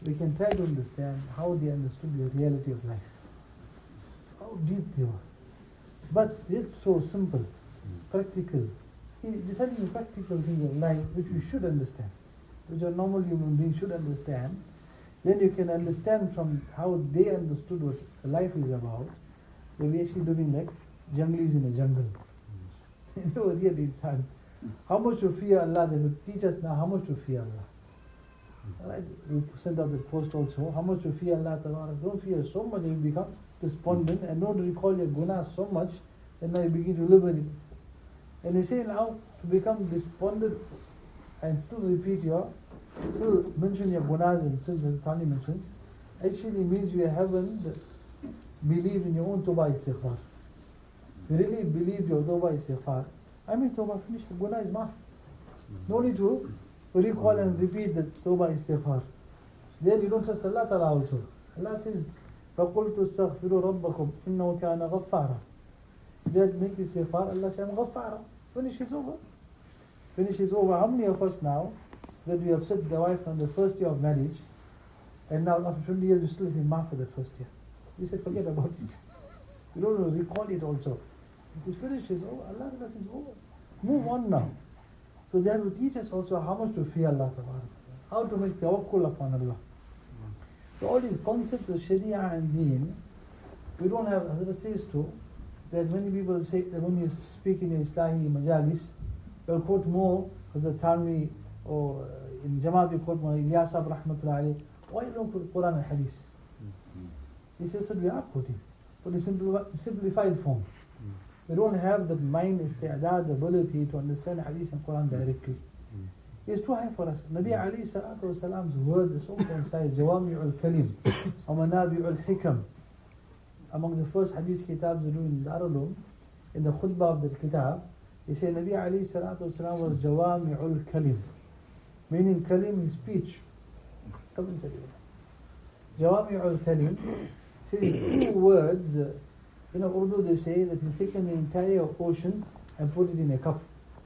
we can try to understand how they understood the reality of life, how deep they were. But it's so simple, practical. They're telling you practical things of life which we should understand, which a normal human being should understand. Then you can understand from how they understood what life is about. They're actually living like junglis in a jungle. You know, really, it's hard. How much to fear Allah, they will teach us now how much to fear Allah. Right? We sent out the post also, how much to fear Allah. Don't fear so much, you become despondent and don't recall your gunas so much, and now you begin to live with it. And they say now, to become despondent and still still mention your gunas and sins, as Tani mentions, actually means you haven't believed in your own tawbah istighfar. You really believe your tawbah istighfar. I mean, tawbah finished, the guna is maaf. No need to recall and repeat the tawbah istighfar. Then you don't trust Allah Ta'ala also. Allah says, فَقُلْتُ اسْتَغْفِرُوا رَبَّكُمْ إِنَّهُ كَانَ غَفَّارًا. That make istighfar, Allah says, I'm ghaffara. Finish is over. Finish is over. How many of us now that we upset the wife on the first year of marriage, and now after 20 years we still say maaf for the first year? We said, forget about it. We don't recall it also. It's finished, it's over. Allah is over. Move on now. So they have to teach us also how much to fear Allah, how to make tawakkul upon Allah. So all these concepts of Sharia and Deen, we don't have, Hazrat says too, that many people say that when you speak in your Islahi majalis, they'll quote more Hazrat Thanvi, or in Jamaat you quote more Ilyas Sahib Rahmatullah alayhi. Why you don't quote Quran and Hadith? He says that we are quoting, but in simplified form. We don't have the mind, isti'adad, the ability to understand Hadith and Quran directly. It's too high for us. Nabi alayhi salatu wasalam's word is so concise. Jawami'ul kalim, wa manabi'ul hikam. Among the first Hadith kitabs we do in Darul Uloom, in the khutbah of the kitab, he said Nabi alayhi salatu wasalam was Jawami'ul kalim, meaning kalim is speech. Come and say it. Jawami'ul kalim says 2 words. In Urdu they say that he's taken the entire ocean and put it in a cup.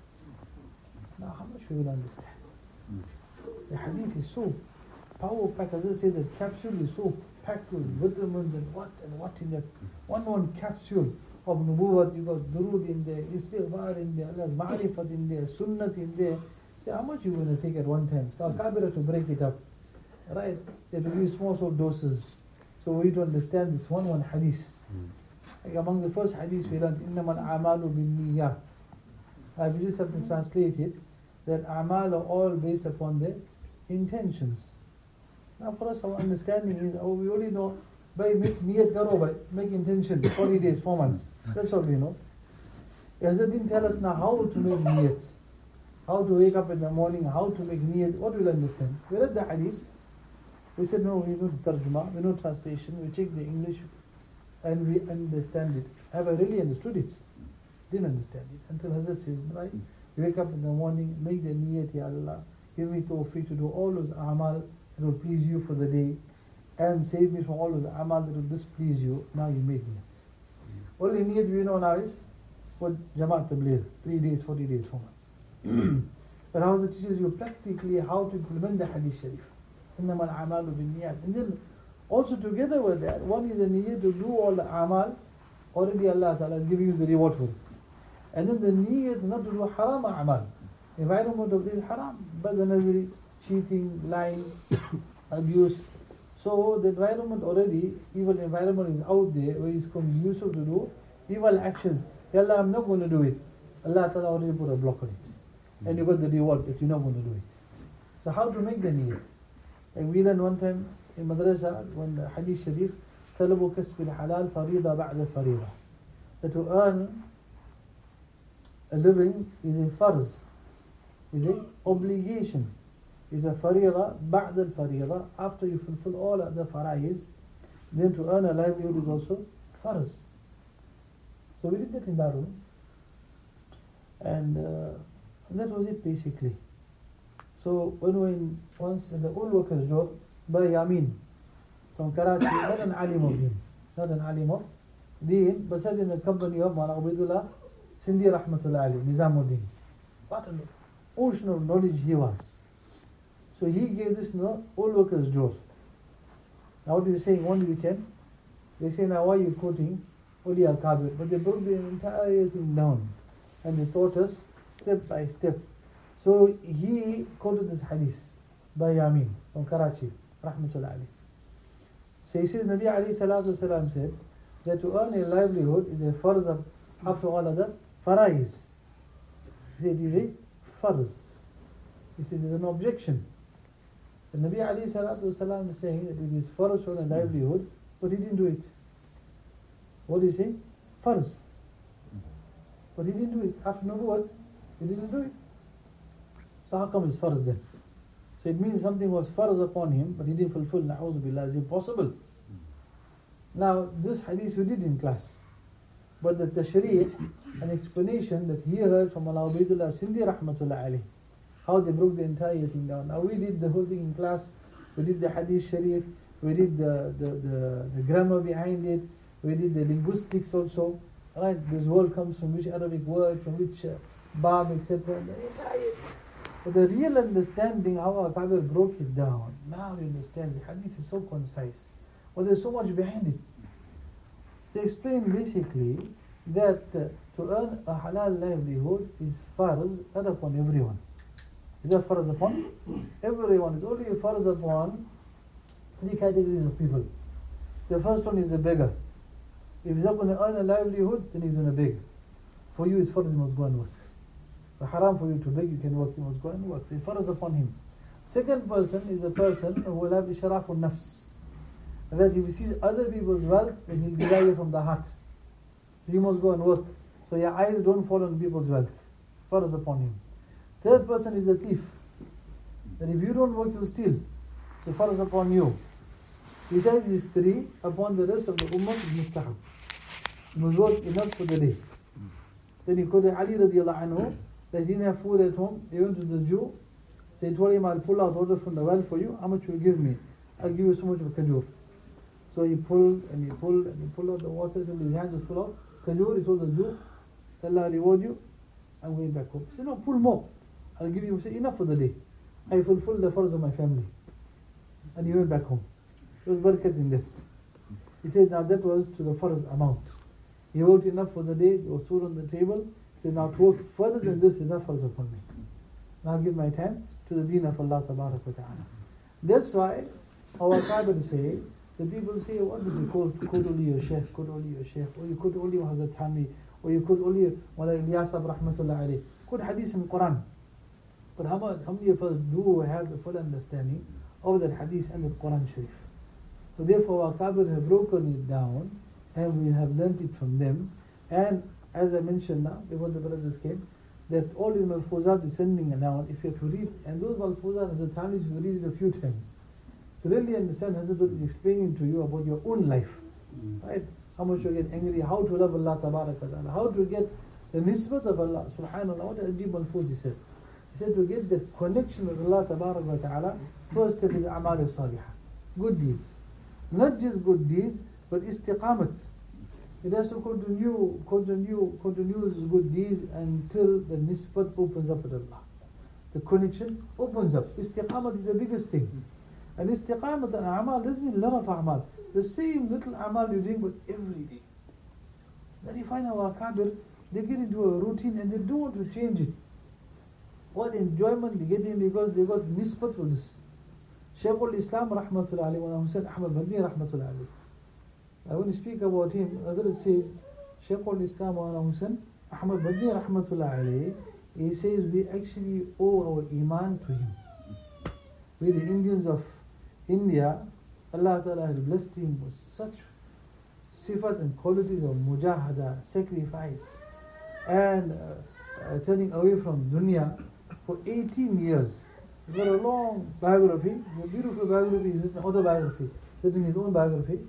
Now how much we will understand? The hadith is so power-packed. As I say, the capsule is so packed with vitamins and what in that. One capsule of nubuwwat. You got durood in there, istighfar in there, Allah's ma'rifat in there, sunnat in there. So how much you going to take at one time? So Al-Kabira to break it up. Right? They have to give small doses. So we need to understand this one hadith. Like among the first hadiths we learned, إِنَّمَا الْأَعْمَالُ بِالنِّيَّاتِ. We just have to translate it, that a'mal are all based upon the intentions. Now for us our understanding is, we only know, by make niyat karo, by make intention, 40 days, 4 months. That's all we know. Yazid didn't tell us now how to make niyat, how to wake up in the morning, how to make niyat. What we'll understand? We read the hadith, we said no, we know tarjuma, we know translation, we check the English, and we understand it. Have I really understood it? Didn't understand it until Hazrat says, right? You wake up in the morning, make the niyat, Ya Allah, give me tawfiq to do all those a'mal that will please you for the day, and save me from all those a'mal that will displease you. Now you make niyat. Only niyat we know now is what Jamaat Tabligh, 3 days, 40 days, 4 months. But Hazrat teaches you practically how to implement the hadith sharif. إِنَّمَا الْأَعْمَالُ بِالنِّيَّاتِ. And then also together with that, one is the niyyah to do all the amal, already Allah Ta'ala is giving you the reward for it. And then the niyyah not to do haram amal. Environment of this haram, but the nazari, cheating, lying, abuse. So the environment already, evil environment is out there where it's conducive to do evil actions. Ya Allah, I'm not going to do it. Allah Ta'ala already put a block on it. And you got the reward if you're not going to do it. So how to make the niyyah? And we learned one time in madrasa, when the hadith sharif, طلب كسب الحلال فريضة بعد فريضة. That to earn a living is a farz, is an obligation, is a farida, بعد الفريضة. After you fulfill all other faraiz, then to earn a livelihood is also farz. So we did that in Darul, and that was it basically. So when we once in the old workers job by Yamin from Karachi, not an alim of deen, not an alim of deen, but said in the company of Mawlana Ubaidullah Sindhi Rahmatullah Ali, Nizamuddin. What an ocean of knowledge he was. So he gave this old workers job. Now what do you say one weekend? They say, now why are you quoting Uli al-Kabir? But they broke the entire thing down. And they taught us step by step. So he quoted this hadith by Yamin from Karachi, rahmatullah alayhi. So he says, Nabi alayhi salatu wasalam said that to earn a livelihood is a farz of, after all other farais. He said it is a farz. He said there's an objection. The Nabi alayhi salatu wasalam is saying that it is farz on a livelihood, but he didn't do it. What is he saying? Farz. But he didn't do it. After Nubuwwat, he didn't do it. So how come it's farz then? So it means something was farz upon him, but he didn't fulfill. Na'udhu billah, is impossible. Now, this hadith we did in class. But the tashriq, an explanation that he heard from Allah Ubaidullah Sindhi rahmatullah alayhi, how they broke the entire thing down. Now we did the whole thing in class. We did the hadith sharif. We did the grammar behind it. We did the linguistics also. Right, this word comes from which Arabic word, from which bab, etc. But the real understanding how Al-Kabir broke it down, now you understand the hadith is so concise. Well, there's so much behind it. So explain basically that to earn a halal livelihood is farz upon everyone. Is that farz upon everyone? It's only a farz upon three categories of people. The first one is the beggar. If he's not going to earn a livelihood, then he's going to beg. For you, it's farz, you must go and work. It's haram for you to beg, you can work, you must go and work. So it's farz upon him. Second person is the person who will have ishraf nafs. That if he sees other people's wealth, then he'll desire from the heart. So you must go and work. So your eyes don't fall on people's wealth. Farz upon him. Third person is a thief. That if you don't work, you'll steal. So farz upon you. Besides these three, upon the rest of the ummah is mustahab. You must work enough for the day. Then he quoted Ali radiallahu anhu that he didn't have food at home. He went to the Jew. So he told him, I'll pull out water from the well for you. How much will you give me? I'll give you so much of kajur. So he pulled and he pulled and he pulled out the water till his hands were full of kajur. He told the Jew, Allah reward you. I'm going back home. He said, no, pull more. I'll give you enough for the day. I fulfilled the farz of my family. And he went back home. There was barakat in that. He said, now that was to the farz amount. He worked enough for the day, there was food on the table. He said, now to work further than this is not farz upon me. Now I'll give my time to the deen of Allah tabarak wa ta'ala. That's why our Kabir say, the people say, what does it call? Could only your sheikh, could only your sheikh, or you could only Hazrat Thani, or you could only Wala Ilyas rahmatullah alayhi. Could hadith in Quran. But how many of us do have the full understanding of that hadith and the Quran Sharif? So therefore our Kabir have broken it down and we have learnt it from them. And as I mentioned now, before the brothers came, that all these malfuzat descending now, if you have to read, and those malfuzat as a time you read it a few times. To really understand Hazrat is explaining to you about your own life. Right? How much you get angry, how to love Allah tabarak wa ta'ala, how to get the nisbat of Allah subhanallah. What Ajib malfuz he said. He said to get the connection with Allah tabarak wa ta'ala, first step is amal salihah, good deeds. Not just good deeds, but istiqamat. It has to continue his good deeds until the nisbat opens up with Allah. The connection opens up. Istiqamat is the biggest thing. And istiqamat and amal doesn't mean a lot of amal. The same little amal you're doing, but every day. Then you find our Kabir, they get into a routine and they don't want to change it. What enjoyment they get in because they got nisbat for this. Shaykh al-Islam rahmatullah alayhi wa Hussain Ahmad Badni rahmatullah alayhi. I want to speak about him. Hazrat says, Shaykh al-Islam wa Hussain Ahmad Badni rahmatullah alayhi, he says we actually owe our iman to him. We the Indians of India, Allah Ta'ala has blessed him with such sifat and qualities of mujahada, sacrifice, and turning away from dunya for 18 years. He's got a long biography, a beautiful biography, he's written autobiography, written his own biography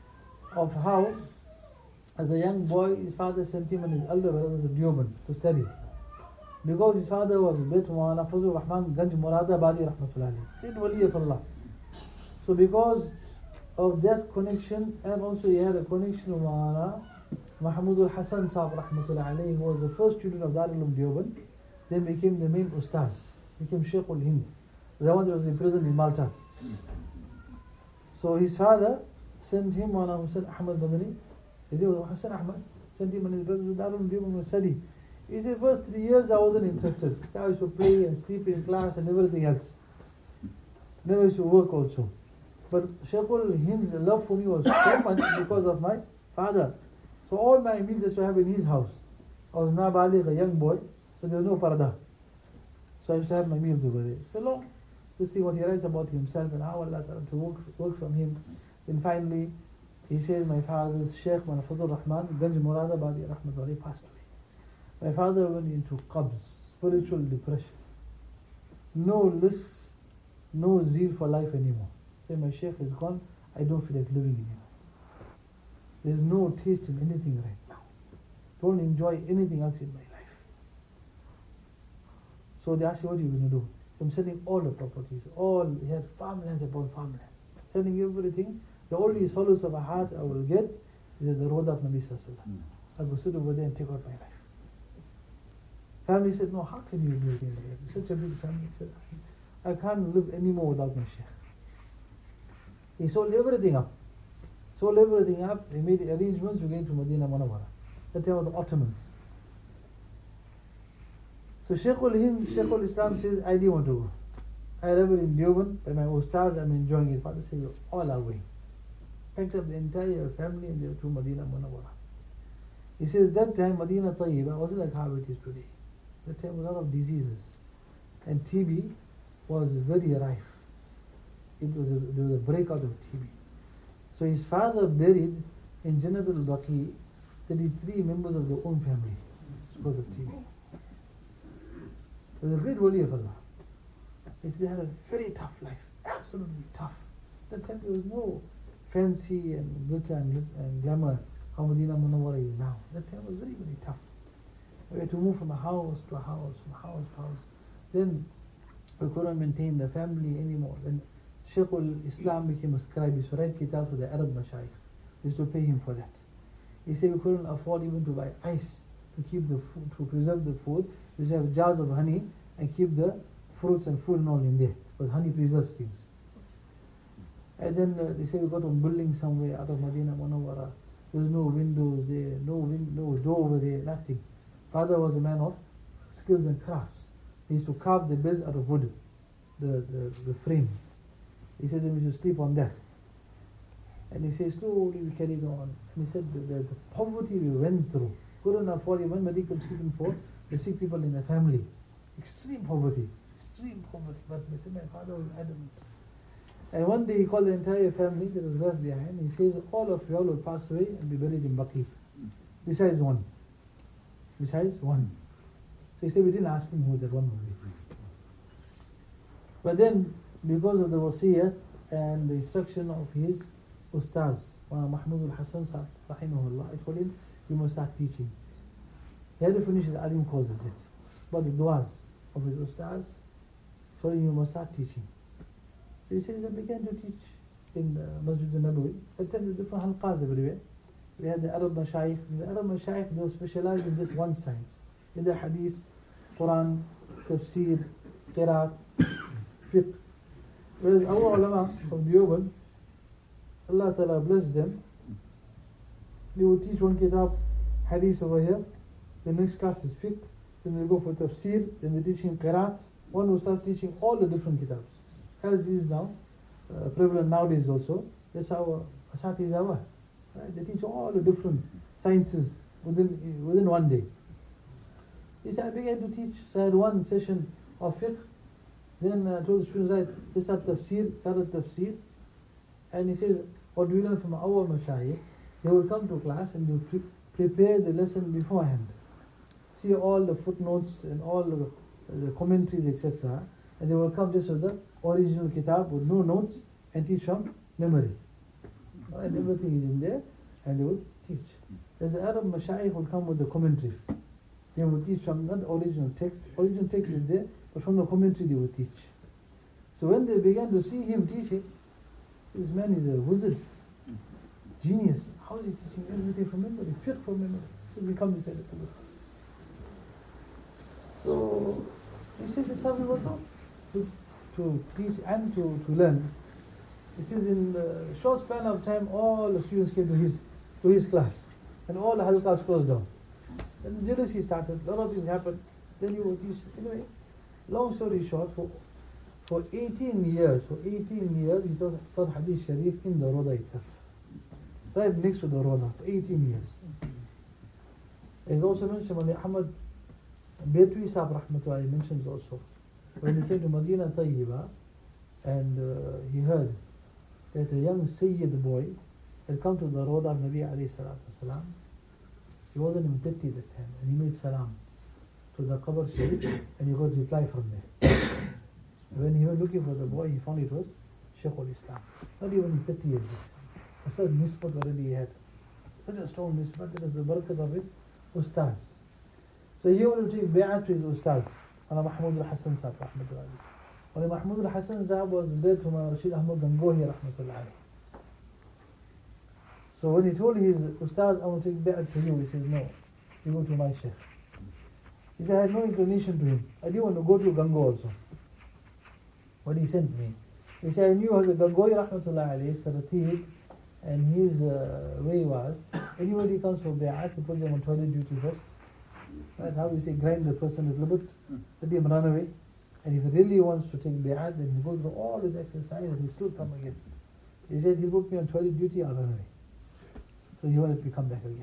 of how, as a young boy, his father sent him and his elder brother to Deoband to study. Because his father was Bait Maulana Fazlur Rahman Ganj Muradabadi rahmatullahi, great wali of Allah. So because of that connection, and also he had a connection with Maulana Mahmud al-Hasan Sahib rahmatullahi alayhi, who was the first student of Darul Uloom Deoband, then became the main ustaz, became Shaykh al-Hind, the one that was imprisoned in Malta. So his father sent him on Hussain Ahmad Madani. He said, Hussain Ahmad sent him and his brothers to Darul Uloom to study. He said, first 3 years I wasn't interested. I used to play and sleep in class and everything else. Never used to work also. But Shaykhul Hind's love for me was so much because of my father. So all my meals used to have in his house. I was Nabaligh, a young boy, so there was no parda. So I used to have my meals over there. So long to see what he writes about himself and how Allah to work from him. Then finally, he says, my father's Shaykh Mahfuzur Rahman, Ganj Muradabadi Rahmatullah, passed away. My father went into qabz, spiritual depression. No list, no zeal for life anymore. Say, my Shaykh is gone, I don't feel like living anymore. There's no taste in anything right now. Don't enjoy anything else in my life. So they asked, what are you going to do? I'm selling all the properties, he had farmlands upon farmlands. Selling everything. The only solace of a heart I will get is at the road of Nabi Sallallahu Alaihi Wasallam. So I go sit over there and take out my life. Family said, no, how can you do it? Such a big family. He said, I can't live anymore without my Shaykh. He sold everything up. He made arrangements to go to Medina Munawwara. That time of the Ottomans. So Shaykhul Hind, Shaykhul Islam says, I didn't want to go. I live in Deoband, by my ustaz, I'm enjoying it. Father says, all are going. Packed up the entire family and they were to Medina Munawwara. He says, that time Medina Tayyibah wasn't like how it is today. That time was a lot of diseases. And TB was very rife. There was a breakout of TB. So his father buried in Jannatul Baqi 33 members of their own family because of TB. He was a great wali of Allah. He said they had a very tough life, absolutely tough. That time there was no fancy and glitter and glamour how Medina Munawwara is now. That time was very, very tough. We had to move from a house to a house, from house to house. Then we couldn't maintain the family anymore. Then Shaykhul Islam became a scribe. He used to write kitab to the Arab Mashayikh. We used to pay him for that. He said we couldn't afford even to buy ice to keep the food, to preserve the food. We used to have jars of honey and keep the fruits and food and all in there. Because honey preserves things. And then they say we got a building somewhere out of Medina Munawwara. There was no windows there, no door over there, nothing. Father was a man of skills and crafts. He used to carve the beds out of wood, the frame. He said then we should sleep on that. And he said slowly we carried on. And he said the poverty we went through, couldn't afford even medical treatment for the sick people in the family. Extreme poverty. But he said my father was adamant. And one day he called the entire family that was left behind. He says all of you all will pass away and be buried in Baqi. Besides one. So he said we didn't ask him who that one would be. But then because of the wasiyat and the instruction of his ustaz, Mahmud al-Hassan Sa'd, rahimahullah, I told him, you must start teaching. He had to finish his alim courses yet. But the du'as of his ustaz told him, you must start teaching. So he says, I began to teach in Masjid al-Nabawi. I attended different halqas everywhere. We had the Arab Mashayikh. The Arab Mashayikh, they were specialized in just one science. In the hadith, Quran, tafsir, qiraat, fiqh. Whereas our ulama from Deoband, Allah Ta'ala blessed them, they would teach one kitab, hadith over here, the next class is fiqh, then they go for tafsir, then they're teaching qiraat, one who starts teaching all the different kitabs. As is now, prevalent nowadays also, that's how Asatiz are. Right? They teach all the different sciences within one day. He said, I began to teach, so I had one session of fiqh, then I told the students, right, they started tafsir, and he says, what do we learn from our mashayikh? They will come to class and they will prepare the lesson beforehand. See all the footnotes and all the commentaries, etc. And they will come just with the original kitab with no notes and teach from memory. And everything is in there and they will teach. There's the Arab mashayikh will come with the commentary. They will teach from not the original text. Original text is there, but from the commentary they will teach. So when they began to see him teaching, this man is a wizard, genius. How is he teaching everything from memory? Fiqh from memory. So we come beside it. So he said that's how we work out. To teach and to learn. He says in a short span of time, all the students came to his class, and all the halqas closed down. Then jealousy started, a lot of things happened. Then he was anyway. Long story short, for 18 years, he taught Hadith Sharif in the Roda itself, right next to the Roda, for 18 years. It's also mentioned, Mali Ahmad Betwi Sahib Rahmatullahi mentions also, when he came to Medina Tayyiba, and he heard that a young Sayyid boy had come to the road of Nabi alayhi salatu wasalam. He wasn't even 30 at that time, and he made salam to the Qabr Sharif, and he got reply from there. When he went looking for the boy, he found it was Shaykh al-Islam. Not even 30 years. A certain nisbat already he had. Such a strong nisbat, it was the barakat of his ustaz. So he wanted to take bay'at to his ustaz, Mawlana Mahmud al-Hasan Sahib rahmatullahi. Mawlana Mahmud al-Hasan Sahib was led from Rashid Ahmad Gangohi rahmatullahi. So when he told his ustaz, I want to take bay'at to you, he says, no, you go to my sheikh. He said, I had no inclination to him. I didn't want to go to Gango also. But he sent me. He said, I knew Hazrat Gangohi rahmatullahi alayhi, Saratid, and his way was, anybody comes for bay'at, he puts them on toilet duty first. Right? How we say, grind the person a little bit, let him run away. And if he really wants to take bay'at, then he goes through all his exercise and he'll still come again. He said, he'll put me on toilet duty, I'll run away. So he wanted to come back again.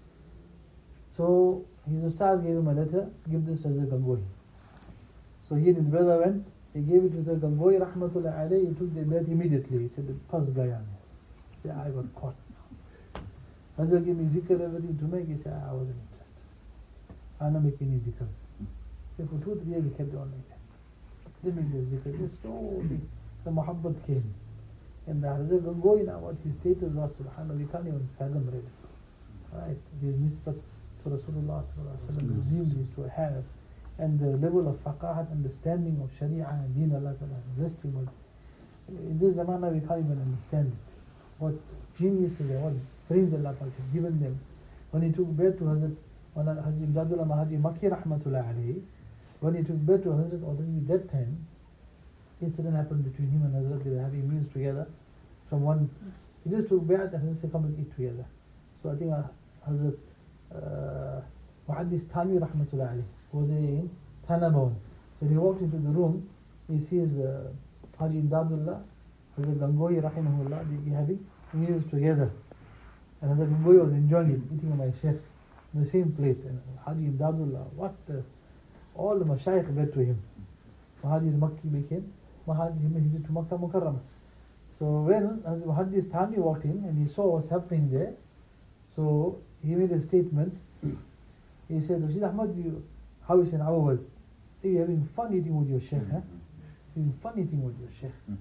So his ustaz gave him a letter, give this to Hazrat Gangohi. So he and his brother went, he gave it to Hazrat Gangohi rahmatullahi alayhi, he took the bay'at immediately. He said, the first guy on it. He said, I got caught. Hazrat gave me zikr, everything to make. He said, I wasn't interested. I don't make any zikrs. So for 2 or 3 years he kept on like that. Didn't make the zikr. Just slowly the muhabbat came. And the Hazrat Gangohi now, what his status was, subhanAllah, we can't even fathom really. Right? His nisbat to Rasulullah sallallahu alaihi wasallam, his views he used to have, and the level of faqahat, understanding of Sharia and Deen Allah Ta'ala blessed him with. In this zamana we can't even understand it. What geniuses and what brains Allah Ta'ala has given them. When he took bay'at to Hazrat Imdadullah Mahdi Makki rahmatullahi alayhi, when he took bay'at to Hazrat already that time, incident happened between him and Hazrat. They were having meals together. From one, he just took bay'at and Hazrat said, come and eat together. So I think Hazrat Muhaddis Thanwi rahmatullahi alayhi was in Thana Bhawan. So he walked into the room, he sees Haji Imdadullah, Hazrat Gangohi rahimahullah, they having meals together. And Hazrat Gangohi was enjoying it, eating on my chef, in the same plate. And Haji Imdadullah, all the mashayikh went to him. Haji Makki became Mahaji Hijrat to Makkah Mukarramah. So when Muhaddis Thani walked in and he saw what's happening there, so he made a statement. He said, Rashid Ahmad, how is in our words? Are you having fun eating with your sheikh? Huh? Having fun eating with your sheikh.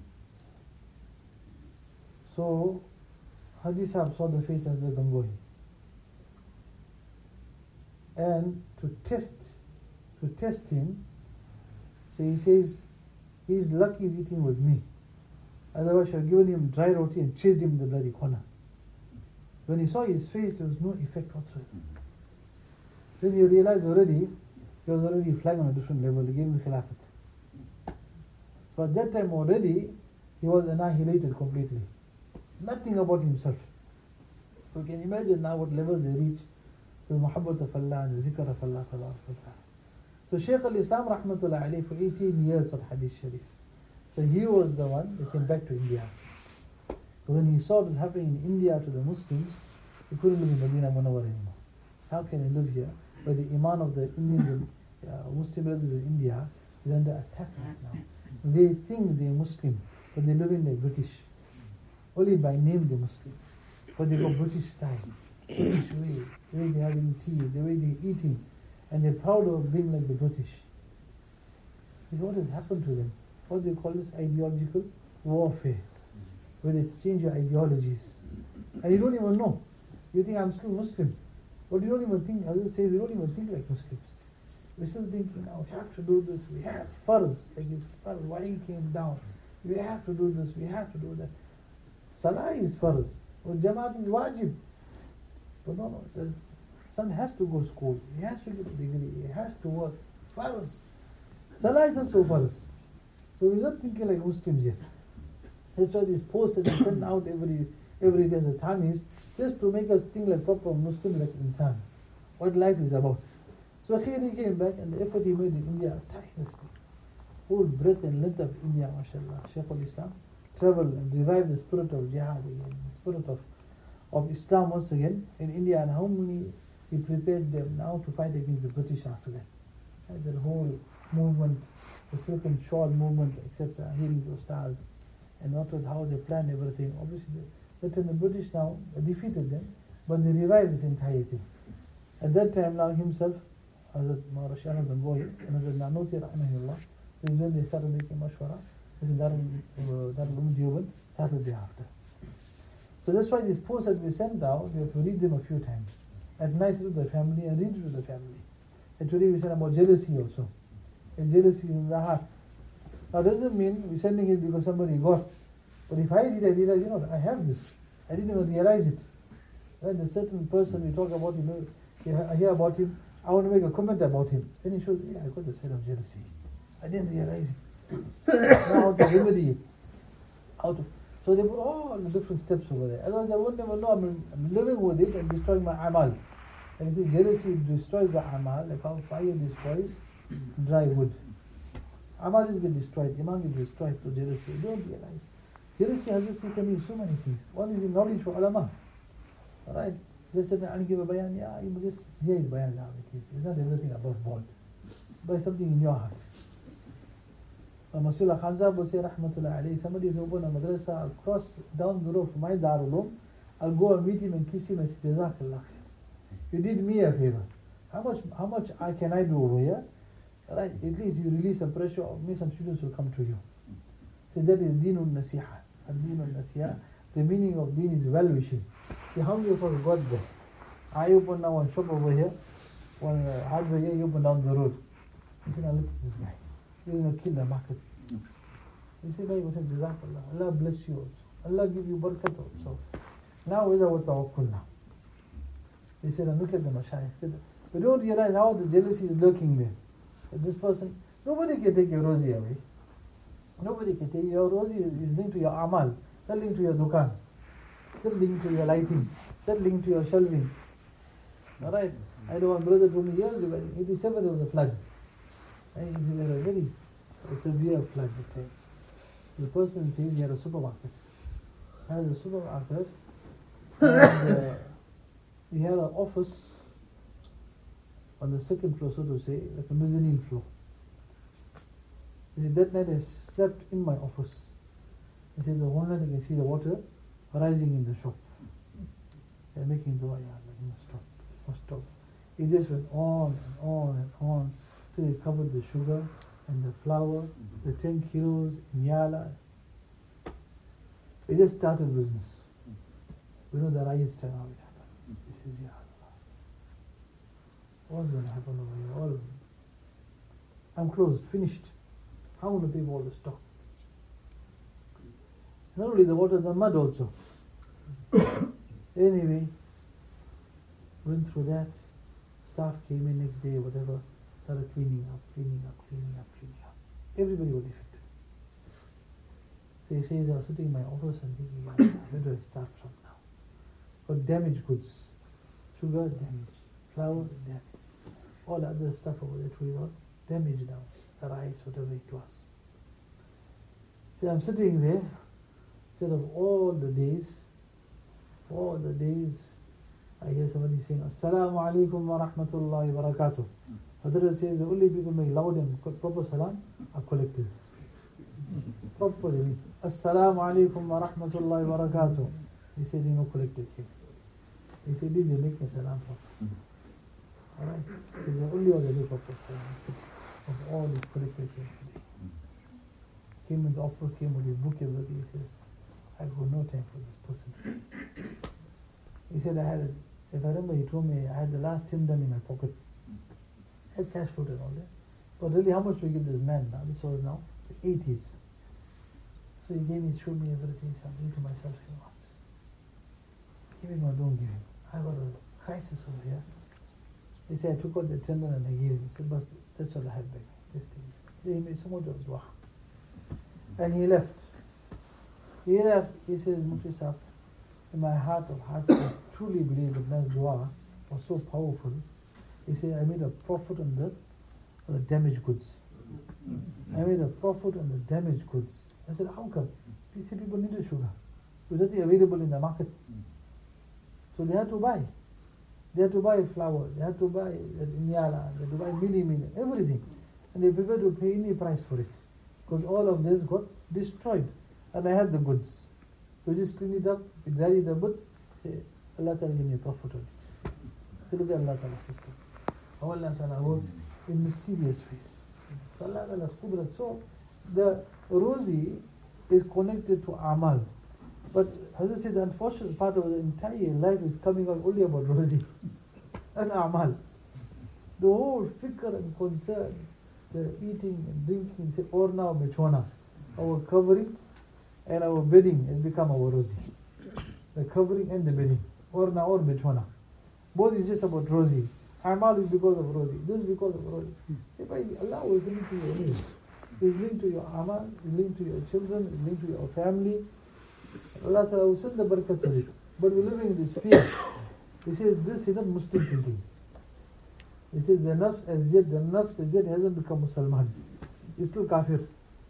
So Haji Sahib saw the face as a Gangohi. And to test him, so he says, he's lucky he's eating with me. Otherwise, I have given him dry roti and chased him in the bloody corner. When he saw his face, there was no effect whatsoever. Then he realized already, he was already flying on a different level. He gave him khilafat. So at that time already, he was annihilated completely. Nothing about himself. So you can imagine now what levels they reach. So the muhabbat of Allah and the zikr of Allah. So Shaykh al-Islam rahmatullahi alayhi for 18 years of Hadith Sharif. So he was the one that came back to India. So when he saw what was happening in India to the Muslims, he couldn't live in Medina Munawwar anymore. How can he live here where the iman of the Indian Muslim brothers in India is under attack right now? They think they're Muslim, but they're living like British. Only by name they're Muslim. But they got British style, British way, the way they're having tea, the way they're eating, and they're proud of being like the British. This is what has happened to them. What they call this ideological warfare, where they change your ideologies. And you don't even know. You think I'm still Muslim. But you don't even think, as I say, we don't even think like Muslims. We're still thinking, now we have to do this, we have farz, like it's farz, why he came down. We have to do this, we have to do that. Salah is farz, or Jamaat is wajib. But no, the son has to go to school, he has to get a degree, he has to work. Farz. Salah is not so farz. So we're not thinking like Muslims yet. That's why these posts that we send out every day as a Tanis, just to make us think like proper Muslim, like insan, what life is about. So here he came back, and the effort he made in India tirelessly, whole breadth and length of India, mashallah, Shaykh al-Islam, traveled and revived the spirit of jihad again, the spirit of Islam once again in India, and how many he prepared them now to fight against the British after that. Right, the whole movement, the Silken Shawl movement, etc., hearing those stars, and that was how they planned everything. Obviously, the British now defeated them, but they revived this entire thing. At that time now himself, Hazrat Maharashana Gangohi and Hazrat Nanuti Rahimahullah, this is when they started making mashwara. This is Darul Deoband started thereafter. So that's why these posts that we send out, we have to read them a few times. At night with the family and read it with the family. And today we send about jealousy also. And jealousy in the heart. Now doesn't mean we're sending it because somebody got. But if I realize, I have this. I didn't even realize it. Right? A certain person, we talk about him, I hear about him, I want to make a comment about him. Then he shows, I got the side of jealousy. I didn't realize it. Now how to remedy it. So they put all the different steps over there. Otherwise I would never know I'm living with it and destroying my amal. And you see, jealousy destroys the amal, like how fire destroys dry wood. Amal just get destroyed, iman gets destroyed through jealousy. You don't realize. Jealousy has this, can mean so many things. One is in knowledge for ulama. Alright? Just said, I'll give a bayan, you just hear it bayan. It's not everything above board. But something in your heart. Masula Khanzab will say, Rahmatullah alayhi, somebody is open a madrasa, I'll cross down the road from my Darul, I'll go and meet him and kiss him and say, Jazakallah khair. You did me a favor. How much can I do over here? Right? At least you release some pressure of me, some students will come to you. So that is Deenul Nasiha. Deenul Nasiha. The meaning of Deen is well-wishing. See, how many of us got there? I open now one shop over here, one hardware here, you open down the road. You say, now look at this guy. He's going to kill the market. You say, you say, Jazakallah. Allah bless you also. Allah give you barakat also. Now is our tawakkul now. He said, look at the mashayikh. He said, we don't realize how the jealousy is lurking there. That this person, nobody can take your rosy away. Nobody can take your rosy is linked to your amal, that linked to your dukan, that linked to your lighting, that linked to your shelving. Alright? I know one brother told me years ago, in 87 there was a flood. And it was a very severe flood that time. The person says he had a supermarket. And he had an office on the second floor, so to say, like a mezzanine floor. He said, that night I slept in my office. He said, the whole night I can see the water rising in the shop. They're making dua, ya Allah, you must stop. He just went on and on and on till he covered the sugar and the flour, the 10 kilos in Yala. He just started business. We know the riots turn out it happened. He says, ya Allah, what's going to happen over here? I'm closed, finished. How will I pay for all the stock? Not only the water, the mud also. Anyway, went through that. Staff came in next day, whatever, started cleaning up. Everybody was affected. So he says, I was sitting in my office and thinking, where do I start from now? Got damaged goods. Sugar, damaged. Flour, damaged. All other stuff over there, we got damaged now. The rice, whatever it was. So I'm sitting there, instead of all the days, I hear somebody saying, Assalamu alaikum wa rahmatullahi wa barakatuh. Hadrat says, the only people make loud and proper salam are collectors. Properly. Assalamu alaikum wa rahmatullahi wa barakatuh. He said, no collector here. He said, these are making salam proper. Alright? He's the only one that make proper salam. Of all these collectors here today. Came in the office, came with his book, everything. He says, I've got no time for this person. He said, if I remember, he told me I had the last $10 in my pocket. I had cash float and all that. But really, how much do we give this man now? This was now the 80s. So he showed me everything. So I'm thinking to myself, what? Give him or don't give him. I got a crisis over here. He said, I took out the $10 and I gave him. He said, but that's all I have back. Just take it. He made so much of dua. And he left. He says, Mufti Sahib, in my heart of hearts, I truly believe that man's dua was so powerful. He said, I made a profit on the damaged goods. I made a profit on the damaged goods. I said, how come? He said, people needed sugar. It was nothing available in the market. So they had to buy. They had to buy flour, they had to buy nyala, they had to buy mili, everything. And they prepared to pay any price for it. Because all of this got destroyed. And I had the goods. So just clean it up, dried it a bit, say, Allah Ta'ala give me a profit on it. So look at Allah Ta'ala's system. How Allah Ta'ala works in mysterious ways. So Allah Ta'ala's qudrat. So the Rozi is connected to Amal. But as I said, the unfortunate part of the entire life is coming out only about Rozi and Amal. The whole fikr and concern, the eating and drinking, say, Orna or Bechwana, our covering and our bedding has become our Rozi. The covering and the bedding, Orna or Bechwana. Both is just about Rozi. Amal is because of Rozi. This is because of Rozi. If Allah is linked to your needs, is linked to your Amal, is linked to your children, is linked to your family. Allah Ta'ala will send the barakat to it. But we're living in this fear. He says this is not Muslim thinking. He says the nafs as yet hasn't become Musliman. It's still kafir.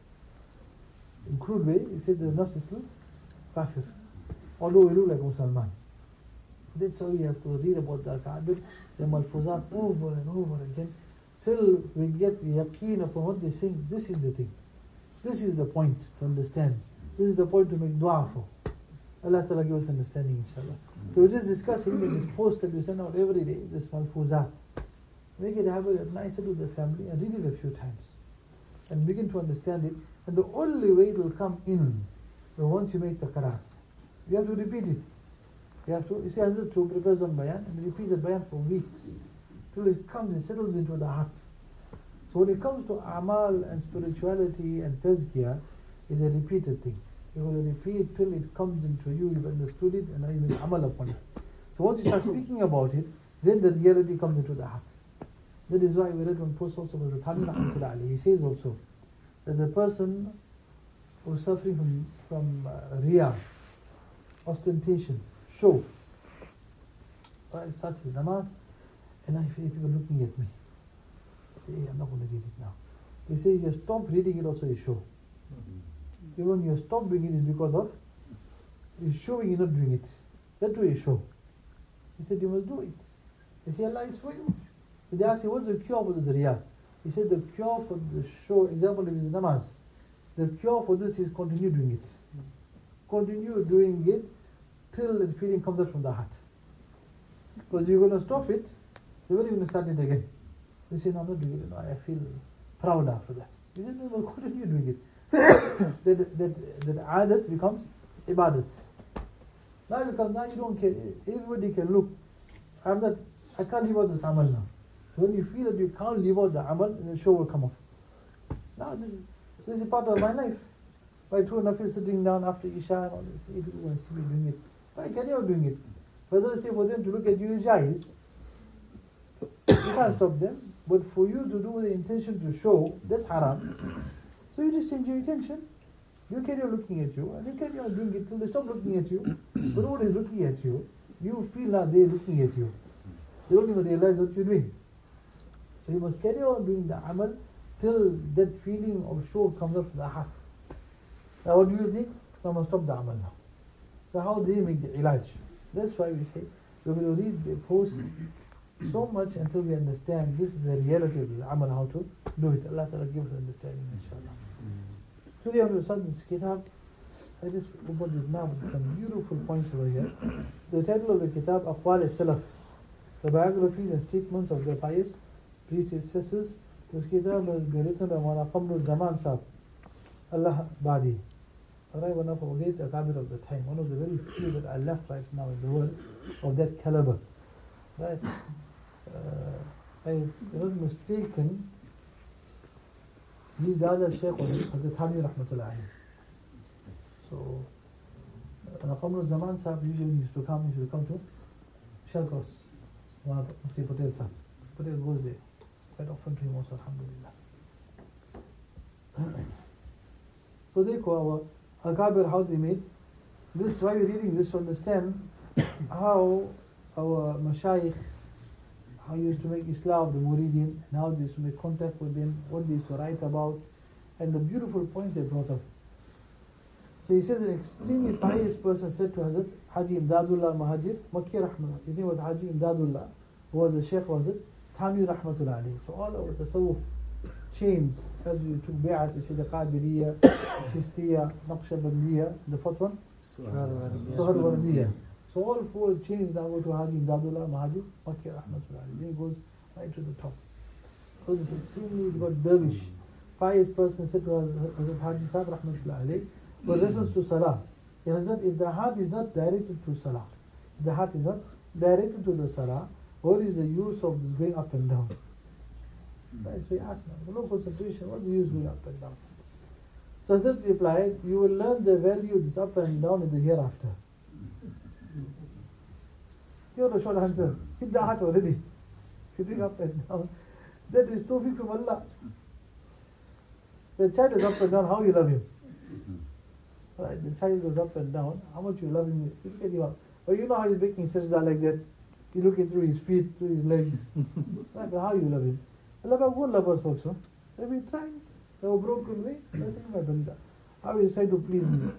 In crude way, he said the nafs is still kafir. Although we look like Musliman. That's why we have to read about the Ka'bir, the Malfuzat over and over again, till we get the yaqeen upon what they sing. This is the thing. This is the point to understand. This is the point to make dua for. Allah Ta'ala give us understanding, inshallah. So we're just discussing in this post that we send out every day, this Malfuzat. Make it have a nice to the family and read it a few times. And begin to understand it. And the only way it will come in, once you make the Qur'an, you have to repeat it. You see, Hazrat to prepares on bayan and repeats the bayan for weeks till it comes and settles into the heart. So when it comes to amal and spirituality and tazkiyah, it's a repeated thing. You will repeat till it comes into you, you've understood it, and you will amal upon it. So once you start speaking about it, then the reality comes into the heart. That is why we read one post also was the Thanwi Rahmatullah alayhi. He says also that the person who is suffering from riya, ostentation, show, it starts his namaz, and I feel people looking at me. Say, hey, I'm not going to read it now. They say, you stop reading it also is show. Even you stop doing it is because of you're showing you're not doing it. That too is show. He said, you must do it. They say, Allah is for you. So they ask him, what's the cure for this riya? He said, the cure for the show, example of his namaz, the cure for this is continue doing it. Continue doing it till the feeling comes out from the heart. Because you're going to stop it, you're going to start it again. You say, no, I'm not doing it. No, I feel proud after that. He said, no, continue doing it. that adat becomes ibadat. Now you don't care. Everybody can look. I can't leave out this amal now. So when you feel that you can't leave out the amal, the show will come off. Now this is a part of my life. By 2 and a half sitting down after Isha and all this, people want to see me doing it. Why can you doing it? Whether say for them to look at you as jais, you can't stop them. But for you to do with the intention to show, that's haram. So you just change your intention. You carry on looking at you, and you carry on doing it till they stop looking at you. But nobody is looking at you. You feel now they're looking at you. They don't even realize what you're doing. So you must carry on doing the amal till that feeling of show comes up to the heart. Now what do you think? So I must stop the amal now. So how do you make the ilaj? That's why we say we will read the post so much until we understand this is the reality of the amal, how to do it. Allah Ta'ala give us understanding, inshallah. So we have to start this kitab. I just opened it now with some beautiful points over here. The title of the kitab, Aqwal al-Salaf, the biographies and statements of the pious predecessors. This kitab has been written by Mawlana Qamrul Zaman Sahib, Allah Badi. One of our great Akabir of the time, one of the very few that are left right now in the world of that caliber. Right? If I'm not mistaken, he's the other Shaykh of Hazrat Thanwi Rahmatullah alayhi. So, Qamrul Zaman Sahib usually used to come to Shalkos, one of Mufti Patel Sahib. Patel goes there quite often to him also, alhamdulillah. So therefore Akabir, how they made. This, why we're reading this, to understand how our mashayikh, how he used to make Islah of the Muridin, and how they used to make contact with them, what they used to write about, and the beautiful points they brought up. So he says an extremely pious person said to Hazrat Haji Imdadullah Mahajir, Makki Rahmatullah. His name was Haji Imdadullah, who was the Sheikh, was it? Thami Rahmatullah alayhi. So all our tasawwuf chains, as we took Bay'at, we see the Qadiriyya, Chistiyya, Naqshbandiyya, the fourth one? Suharwardiyya. So all four chains now go to Haji Imdadullah Mahajir, Makki Rahmatullah alayhi. Then it goes right to the top. So this extremely got dervish. Pious person said to Hazrat Haji Sahib Rahmatullah alayhi, with reference to Salah. He has said, if the heart is not directed to Salah, if the heart is not directed to the Salah, what is the use of this going up and down? Right, so he asked me, no concentration, what's the use going up and down? So Hazrat replied, you will learn the value of this up and down in the hereafter. You know the short answer, hit the heart already. If you doing up and down, that is tawfiq from Allah. The child is up and down, how you love him? Right, the child goes up and down, how much you love him, you look at him up. But you know how he's making sajda like that. You look through his feet, through his legs. Right, but how you love him? Allah won't love us also. Have we tried? They were broken way. My banda. How you try to please me?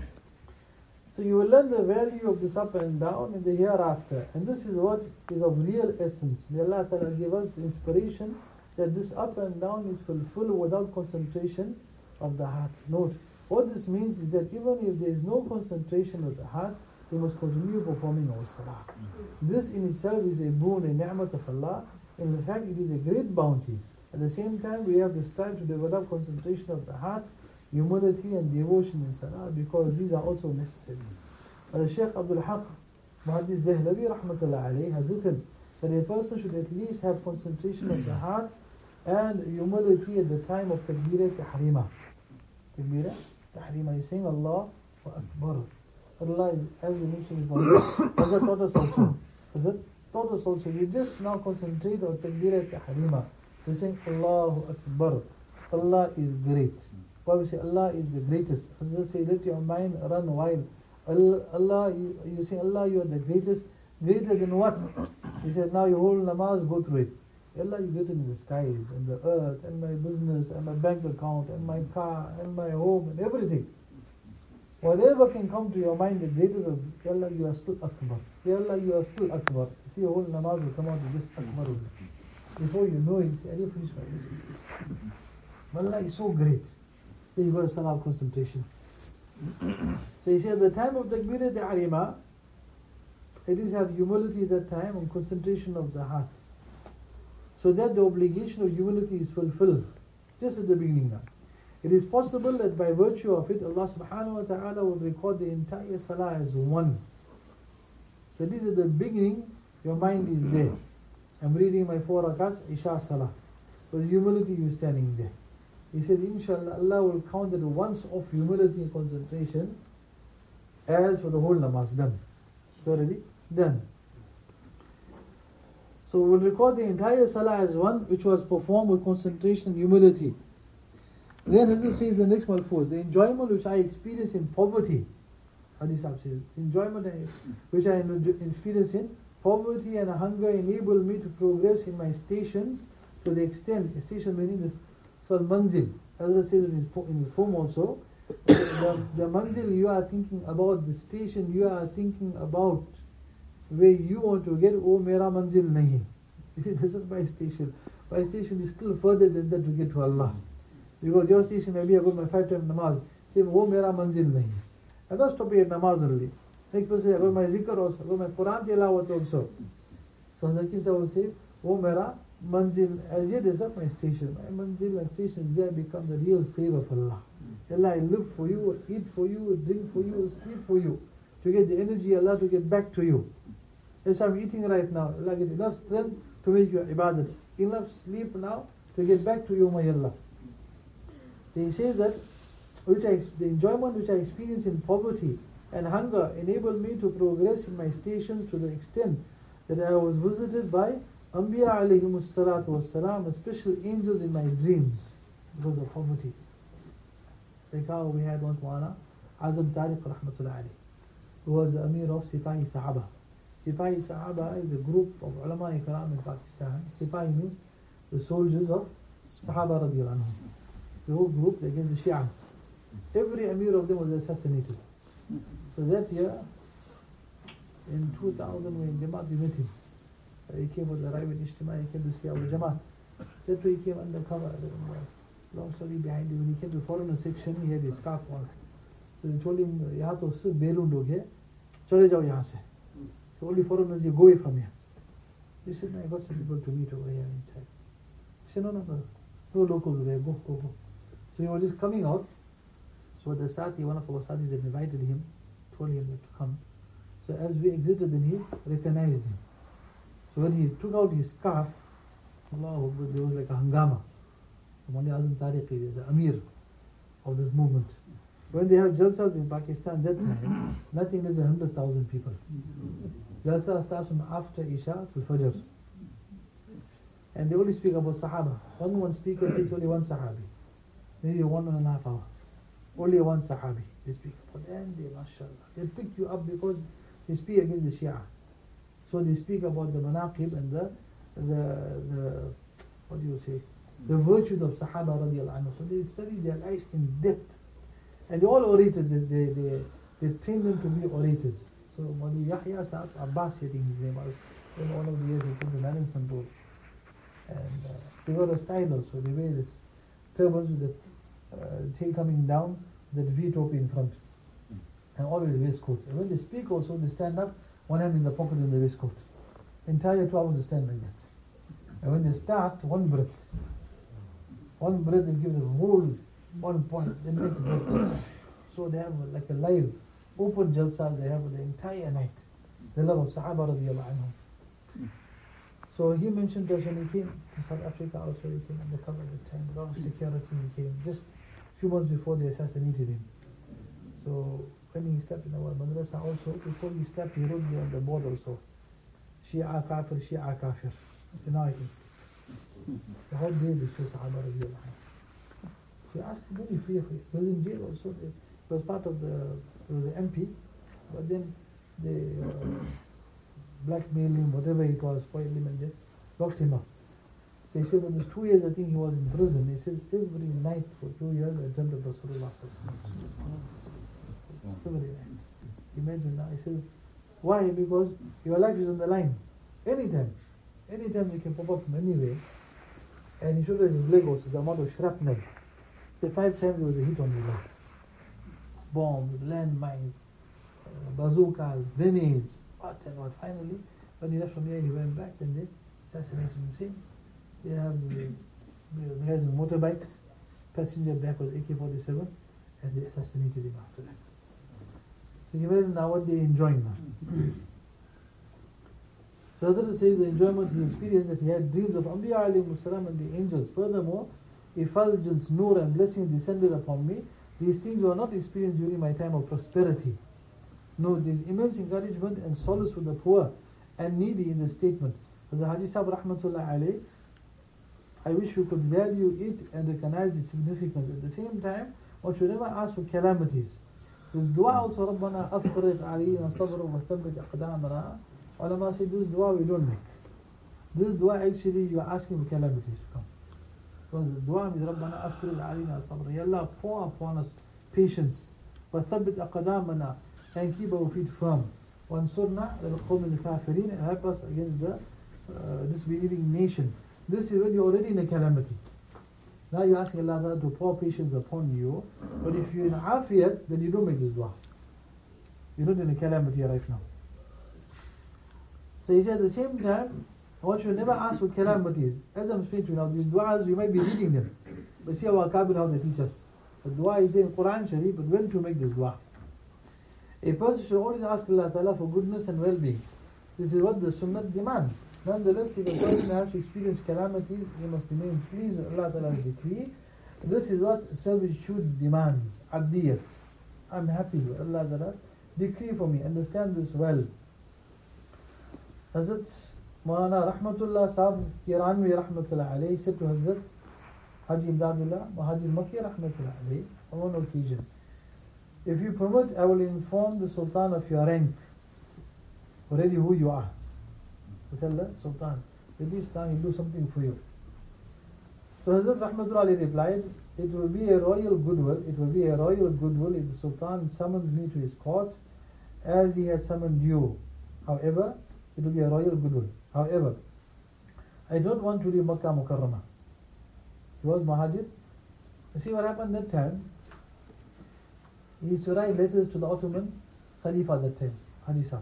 So you will learn the value of this up and down in the hereafter. And this is what is of real essence. May Allah Ta'ala give us the inspiration that this up and down is fulfilled without concentration of the heart. Note, what this means is that even if there is no concentration of the heart, we must continue performing our salah. This in itself is a boon, a ni'mat of Allah. In fact, it is a great bounty. At the same time, we have to strive to develop concentration of the heart, humility and devotion in salah, because these are also necessary. But Shaykh Abdul Haq Muhaddis Dehlavi Rahmatullah alayhi has written that a person should at least have concentration of the heart and humility at the time of Takbir Tahrima. Takbir Tahrima is saying Allah Akbar. Allah is, as we mentioned before, Hazrat taught us also. Hazrat taught us also. You just now concentrate on Takbir Tahrima. We're saying Allahu Akbar. Allah is great. Why we say Allah is the greatest? Hazrat say, let your mind run wild. Allah, you say Allah, you are the greatest. Greater than what? He said, now your whole namaz, go through it. Allah is greater in the skies, and the earth, and my business, and my bank account, and my car, and my home, and everything. Whatever can come to your mind, the greatest of Allah, you are still Akbar. Allah, you are still Akbar. You see, your whole namaz will come out with this Akbar. Before you know it, you say, I didn't finish my business. Allah is so great. So you got to start concentration. So he said, at the time of Takbir Tahrima, it is have humility at that time and concentration of the heart. So that the obligation of humility is fulfilled just at the beginning now. It is possible that by virtue of it, Allah subhanahu wa ta'ala will record the entire salah as one. So this is the beginning, your mind is there. I'm reading my 4 rakats, Isha salah. With humility you're standing there. He said, inshallah, Allah will count it once of humility and concentration as for the whole namaz done. So already done. So we'll record the entire salah as one, which was performed with concentration and humility. Then as it says the next malfuz, the enjoyment which I experience in poverty, Hadith Sahib says, enjoyment which I experience in poverty and hunger enable me to progress in my stations to the extent, station meaning this, so manzil, as I said in his poem also, the manzil you are thinking about, the station you are thinking about, where you want to get, oh mera manzil nahi. You see, this is my station. My station is still further than that to get to Allah. Because your station, maybe I go my 5 time namaz, say, oh mera manzil nahi. I don't stop at namaz only. Next person, I go my zikr also, I go my Quran tilawat also. So Zakir Sahib will say, oh mera manzil, as yet is not my station. My manzil and station is there become the real save of Allah. Allah, I live for you, eat for you, drink for you, sleep for you. To get the energy, Allah, to get back to you. As I'm eating right now, Allah get enough strength to make your ibadat. Enough sleep now to get back to you, my Allah. So he says that the enjoyment which I experience in poverty and hunger enabled me to progress in my stations to the extent that I was visited by Anbiya alayhimus salatu was salam, special angels in my dreams because of poverty. Like how we had once Wana, Azam Tariq Rahmatullah Ali, who was the Amir of Sipahi Sahaba. Sipahi Sahaba is a group of ulama ikram in Pakistan. Sipahi means the soldiers of Sahaba radiallahu anhum. The whole group against the Shias. Every Amir of them was assassinated. So that year, in 2000, when Jamaat we met him, he came with the Raibit Ijtima, he came to see our Jamaat. That way he came undercover. Long story behind him. When he came to the foreigner section, he had his scarf on. So they told him, "Yahan to sirf Belun log hai, chale jao yahan se." So only foreigners, you go away from here. He said, "No, I got some people to meet over here inside." He said, "No, locals there, go. So he was just coming out. So the Sati, one of our Satis had invited him, told him to come. So as we exited, then he recognized him. So when he took out his scarf, Allah, there was like a hangama. Mawlana Azam Tariqi, the Amir of this movement. When they have jalsas in Pakistan that time, nothing less than 100,000 people. Jalsa starts from after Isha till Fajr. And they only speak about Sahaba. One speaker takes only one Sahabi. Maybe 1.5 hours. Only one Sahabi they speak about. And they, mashallah, they pick you up because they speak against the Shia. So they speak about the manaqib and the what do you say? The virtues of Sahaba radiallahu anhu. So they study their lives in depth. And they're all orators. They train them to be orators. So Mawlana Yahya Sa'ad Abbas, I think his name was, in one of the years he came to Madinson Road. And they were a style also. They wear this turbans with the tail coming down, that V topi in front. And always waistcoats. And when they speak also, they stand up, one hand in the pocket in the waistcoat. Entire 2 hours they stand like that. And when they start, one breath they give the whole 1 point, the next breath. So they have like a live, open jalsas they have the entire night. The love of Sahaba radiallahu anhum. So he mentioned that when he came to South Africa also, he came undercover at the time, a lot of security he came, just a few months before they assassinated him. So when he slept in our madrasa also, before he slept he wrote there on the board also, Shia Kafir, Shia Kafir. So now I can sleep. The whole day they show Sahaba radiallahu anhu. So he asked him, very free. He was in jail also. He was part of he was an MP, but then they blackmailed him, whatever it was, spoiled him and they locked him up. So he said, for these 2 years I think he was in prison. He said, every night for 2 years I dreamt of Rasulullah. Every night. Imagine now. He says, why? Because your life is on the line. Anytime you can pop up from anywhere. And he showed us his leg also, the amount of shrapnel. Say 5 times there was a hit on his leg. Bombs, landmines, bazookas, grenades, what and what. Finally, when he left from here, he went back and they assassinated him. See, they have the guys with motorbikes, passenger back was AK-47, and they assassinated him after that. So you imagine now what they're enjoying now. So Hazrat says the enjoyment he experienced, that he had dreams of Anbiya alayhi salam and the angels. Furthermore, effulgence, nur and blessings descended upon me. These things were not experienced during my time of prosperity. No, there is immense encouragement and solace for the poor and needy in this statement. For the Haji Sahib Rahmatullah alayh, I wish we could value it and recognize its significance. At the same time, one should never ask for calamities. This dua also, Rabbana afriq alayna sabra wa thabbit aqdamana. Ulama say this dua we don't make. This dua actually you are asking for calamities to come. Because the dua is Rabbana afriq alayna sabra. Ya Allah, pour upon us patience. Wa thabbit aqdamana, and keep our feet firm. وَانْصُرْنَا لِلْقَوْمِ الْكَافِرِينَ, and help us against the disbelieving nation. This is when you're already in a calamity. Now you're asking Allah to pour patience upon you. But if you're in afiyat, then you don't make this dua. You're not in a calamity right now. So he said at the same time, one should never ask for calamities. As I'm speaking to you now, these duas, we might be reading them. But see our Kabir, how they teach us. The dua is in Quran Sharif, but when to make this dua? A person should always ask Allah Ta'ala for goodness and well-being. This is what the Sunnah demands. Nonetheless, if a person has to experience calamities, he must remain pleased with Allah Ta'ala's decree. This is what servitude demands. Abdiyat. I'm happy with Allah Ta'ala. Decree for me. Understand this well. Hazrat Maulana Rahmatullah Sahib Kiranwi Rahmatullah alayhi said to Hazrat Haji Imdadullah Haji Makki Rahmatullah alayhi on one occasion, If you permit, I will inform the Sultan of your rank, already who you are. So tell the Sultan, at least now he'll do something for you. So Hazrat Rahmatullah replied, it will be a royal goodwill, it will be a royal goodwill if the Sultan summons me to his court as he has summoned you. However, it will be a royal goodwill. However, I don't want to leave Makkah Mukarramah. He was Muhajir. You see what happened that time? He used to write letters to the Ottoman Khalifa that time, Haji Sahib.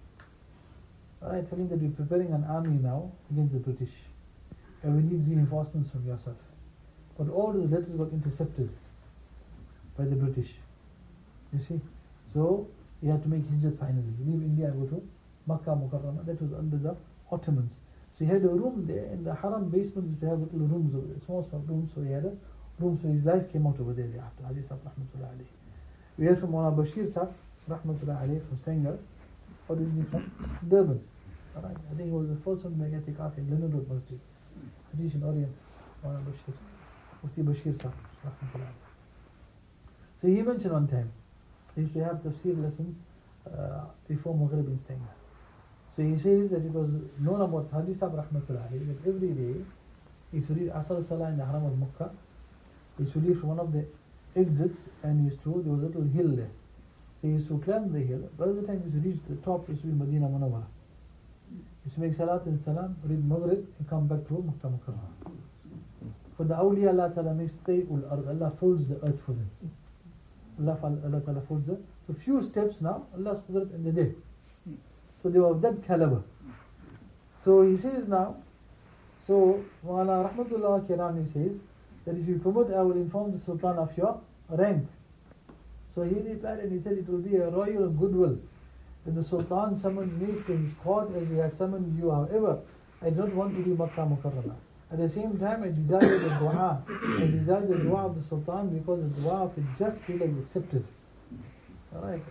Right, telling that we're preparing an army now against the British. And we need reinforcements from yourself. But all the letters got intercepted by the British. You see? So he had to make hijrat finally. Leave India and go to Makkah Mukarramah. That was under the Ottomans. So he had a room there in the Haram basement. Used to have little rooms over there, small rooms. So he had a room. So his life came out over there after Haji Sahib Rahmatullah alayhi. We heard from Maulana Bashir Sahib Rahmatullah alayhi from Stengar, originally from Durban. Alright, I think he was the first one to make itikaf in Leonard Road Masjid. Hadith in Orient, Maulana Bashir, Mufti Bashir Sahib Rahmatullah alayhi. So he mentioned one time, he used to have tafsir lessons before Maghrib in Stengar. So he says that it was known about Haji Sahib Rahmatullah alayhi that every day he used to read Asr Salah in the Haram of Makkah. He used to leave from one of the exits and he used to, there was a little hill there. He used to climb the hill. By the time he used to reach the top, it used to be Medina Munawwara. He used to make Salat and Salam, read Maghrib and come back to Makkah Mukarramah. For the awliya, Allah Ta'ala makes Tay'ul Ard, Allah folds the earth for them. Allah Ta'ala folds the, so few steps now, Allah's Qudrat in the day. So they were of that caliber. So he says now, so Mawlana Rahmatullah Kirani says, that if you promote, I will inform the Sultan of your rank. So he replied and he said, it will be a royal goodwill that the Sultan summons me to his court as he has summoned you. However, I don't want to be Makkah Mukarramah. At the same time, I desire the dua. I desire the dua of the Sultan because the dua of a just ruler is accepted. Alright,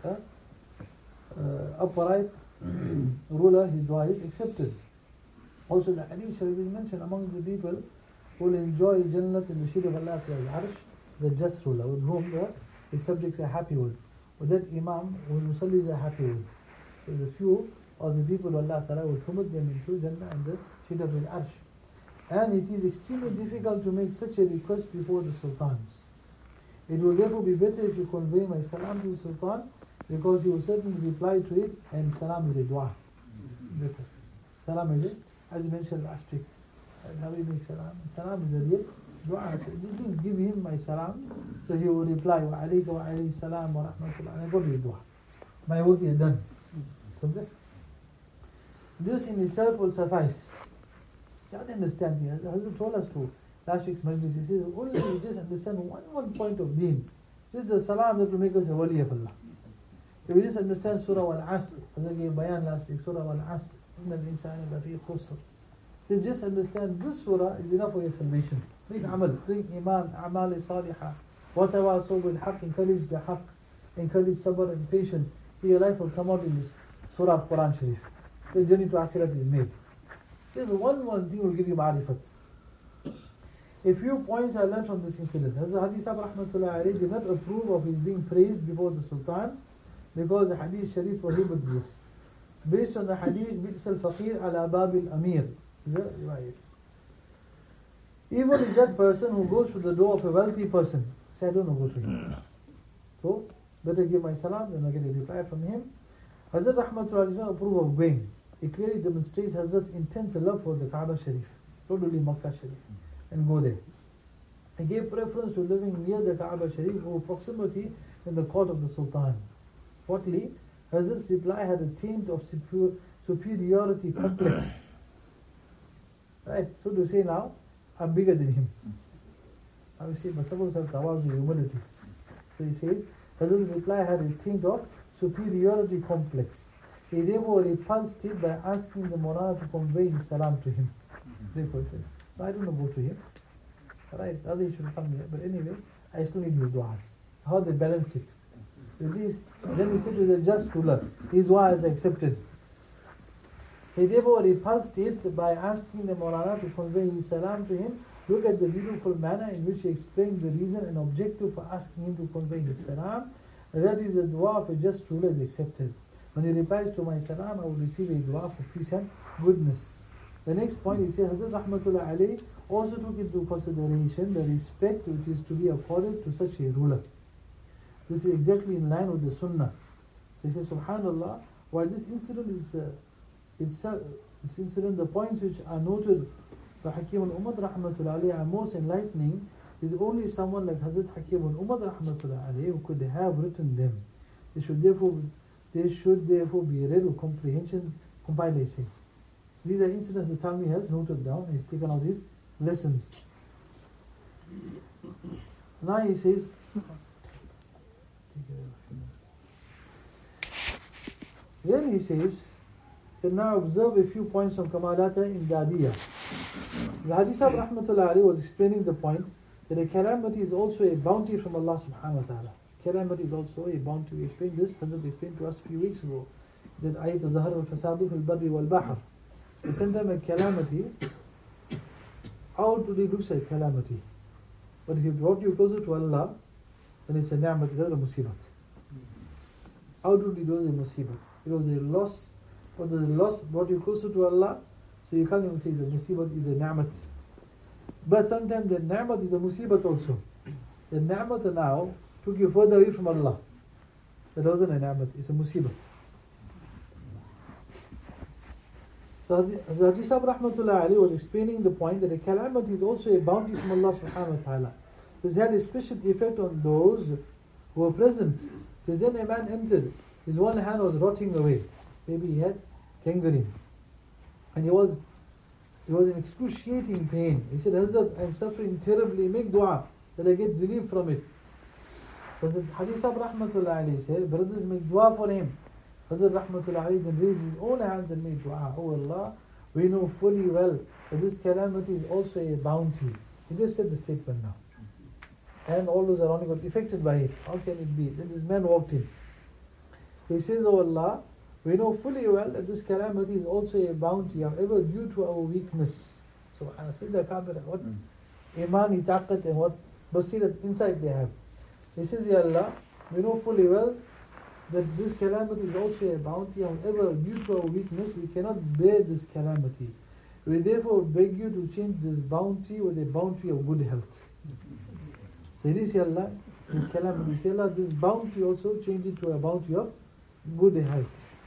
upright ruler, his dua is accepted. Also, the Hadith Sharif is mentioned among the people who will enjoy Jannat in the shade of Allah al-Arsh, the just ruler, with whom his subjects are happy with that Imam, whose Musallis are happy with. So the few of the people of Allah Ta'ala will promote them into Jannah and the shade of Al-Arsh. And it is extremely difficult to make such a request before the Sultans. It will therefore be better if you convey my salam to the Sultan, because he will certainly reply to it, and salam is a dua. Better. Salam is it, as you mentioned last week. How we make salam? Salam is a real dua. So you please give him my salams, so he will reply, wa alayka wa alayhi salam wa rahmatullah. And I got his dua. My work is done. Subject. This in itself will suffice. You have to understand here. The Hazrat told us to last week's majlis. He says, only you just understand one point of deen. Just the salam that will make us a wali of Allah. If we just understand Surah Al-Asr, as I gave bayan last week, Surah Al-Asr, إِنَّ الْإِنسَانَ لَفِي خُسْرٍ. Then just understand this surah is enough for your salvation. Bring amal, bring iman, amal salihah. Whatever so bil haqq, encourage the haqq, encourage sabr and patience. So your life will come out in this surah of Quran Sharif. The journey to Akhirat is made. There's one thing will give you ma'rifat. A few points I learned from this incident. Hazrat Haji Sahib Rahmatullah alayhi did not approve of his being praised before the Sultan because the Hadith Sharif prohibits this. Based on the Hadith, Bi's al-Faqir ala Babil Amir. Even if that person who goes to the door of a wealthy person, say I don't know, go to him. So, better give my salam, then I get a reply from him. Hazrat Rahmatullah did not approve of going. It clearly demonstrates Hazrat's intense love for the Kaaba Sharif, not only Makkah Sharif, and go there. He gave preference to living near the Kaaba Sharif over proximity in the court of the Sultan. Fourthly, Hazrat's reply had a taint of superiority complex. Right, so to say now, I'm bigger than him. Obviously, but suppose have tawazu, humility. So he says, Hazrat's reply had a taint of superiority complex. He therefore repulsed it by asking the Maulana to convey his salam to him. Therefore, he said, no, I don't know, go to him. Right, other he should come here. But anyway, I still need his du'as. How they balanced it. At least, then he said to the just ruler, his dua is accepted. He therefore repulsed it by asking the Maulana to convey his salam to him. Look at the beautiful manner in which he explains the reason and objective for asking him to convey his salam. That is a dua of a just ruler is accepted. When he replies to my salam, I will receive a dua for peace and goodness. The next point he says, Hazrat Rahmatullah alayhi also took into consideration the respect which is to be accorded to such a ruler. This is exactly in line with the Sunnah. So he says, Subhanallah, while this incident the points which are noted by Hakim al-Ummad Rahmatullah alayhi are most enlightening, is only someone like Hazrat Hakim al-Ummad Rahmatullah alayhi who could have written them. They should therefore be read with comprehension, compilation. These are incidents that Talmi has noted down and he's taken out his lessons. Now he says, then he says, that now observe a few points from Kamalata Imdadiyah. The Hadith of Rahmatullah alayhi was explaining the point that a calamity is also a bounty from Allah subhanahu wa ta'ala. Calamity is also a bounty. We explained this, Hazrat explained to us a few weeks ago, that ayat al-zahar al-fasadu fil barri wal-bahr. The same a calamity, outwardly looks like calamity. But if it brought you closer to Allah, then it's a ni'mat, it's a musibat. Outwardly it was a musibat. It was a loss, but the loss brought you closer to Allah, so you can't even say it's a musibat, it's a ni'mat. But sometimes the ni'mat is a musibat also. The ni'mat now took you further away from Allah. That wasn't a ni'mat, it's a musibat. So Hadith Sahib Rahmatullah alayhi was explaining the point that a calamity is also a bounty from Allah subhanahu wa ta'ala. This had a special effect on those who were present. So then a man entered, his one hand was rotting away. Maybe he had gangrene. And he was in excruciating pain. He said, Hazrat, I am suffering terribly, make dua that I get relief from it. So Hadith Sahib Rahmatullah alayhi said, brothers, make dua for him. Hazrat Rahmatullah alayhi then raised his own hands and made dua. Oh Allah, we know fully well that this calamity is also a bounty. He just said the statement now. And all those around him got affected by it. How can it be? Then this man walked in. He says, Oh Allah, we know fully well that this calamity is also a bounty, however due to our weakness. SubhanAllah, what iman, taqat and what basirat insight they have. He says, Ya Allah, we know fully well that this calamity is also a bounty, however due to our weakness we cannot bear this calamity. We therefore beg you to change this bounty with a bounty of good health. So it is, Ya Allah, in calamity, Ya Allah, this bounty also change it to a bounty of good health.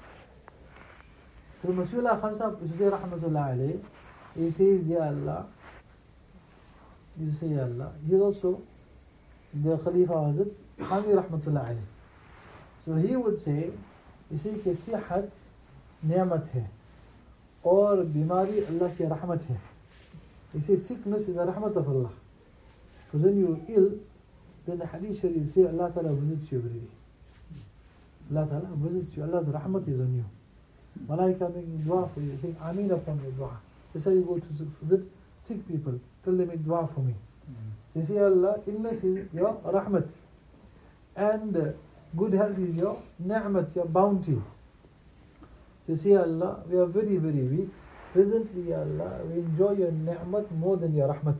So Masihullah Khan Sahib, Rahmatullah alayhi, he says, Ya Allah, you say, Ya Allah, he is also the Khalifa Hazrat Khami Rahmatullah alayhi. So he would say, इसी के सिहत नियामत है और बीमारी अल्लाह की रहमत है. इसी sickness is a rahmat of Allah. So when you are ill, then the hadith sharif say Allah Ta'ala visits you every day. Allah Ta'ala visits you. Allah's rahmat is on you. Malaika making dua for you, saying Ameen upon your dua. That's how you go to visit sick people. Tell them make dua for me. They say Allah, illness is your rahmat. And good health is your ni'mat, your bounty. So say Allah, we are very, very weak. Presently, Ya Allah, we enjoy your ni'mat more than your rahmat.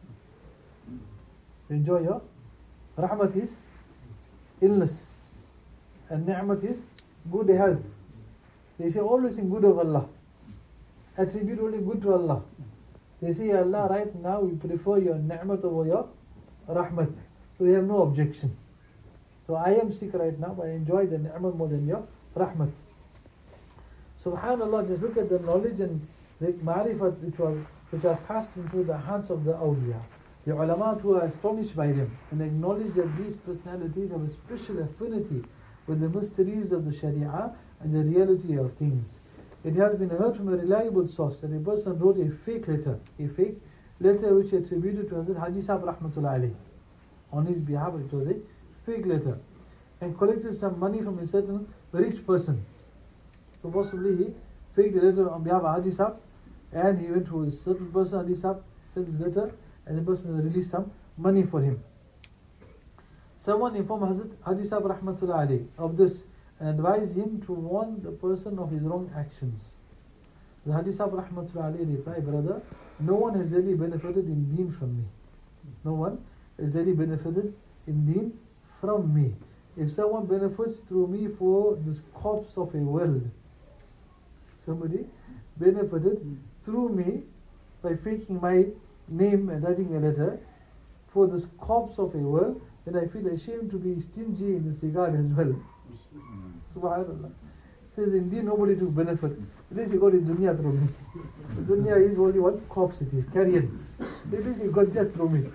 We enjoy your rahmat is illness. And ni'mat is good health. They say always in good of Allah. Attribute only good to Allah. They say, Ya Allah, right now we prefer your ni'mat over your rahmat. So we have no objection. So I am sick right now, but I enjoy the ni'mat more than your rahmat. Subhanallah, just look at the knowledge and the ma'rifat which are passed into the hands of the awliya. The ulama who are astonished by them and acknowledge that these personalities have a special affinity with the mysteries of the Sharia and the reality of things. It has been heard from a reliable source that a person wrote a fake letter which he attributed to Hazrat Haji Sahib Rahmatullah alayhi. On his behalf, it was a fake letter, and collected some money from a certain rich person. So possibly he faked the letter on behalf of Haji Sahib, and he went to a certain person, Haji Sahib, sent this letter, and the person released some money for him. Someone informed Hazrat Haji Sahib Rahmatullah alayhi of this and advised him to warn the person of his wrong actions. The Haji Sahib Rahmatullah alayhi replied, brother, no one has really benefited in deen from me. No one has really benefited in deen from me. if someone benefits through me for this corpse of a world, somebody benefited through me by faking my name and writing a letter for this corpse of a world, then I feel ashamed to be stingy in this regard as well. Subhanallah. Says indeed nobody took benefit. At least he got his dunya through me. The dunya is only one corpse it is, carrion. At least he got that through me.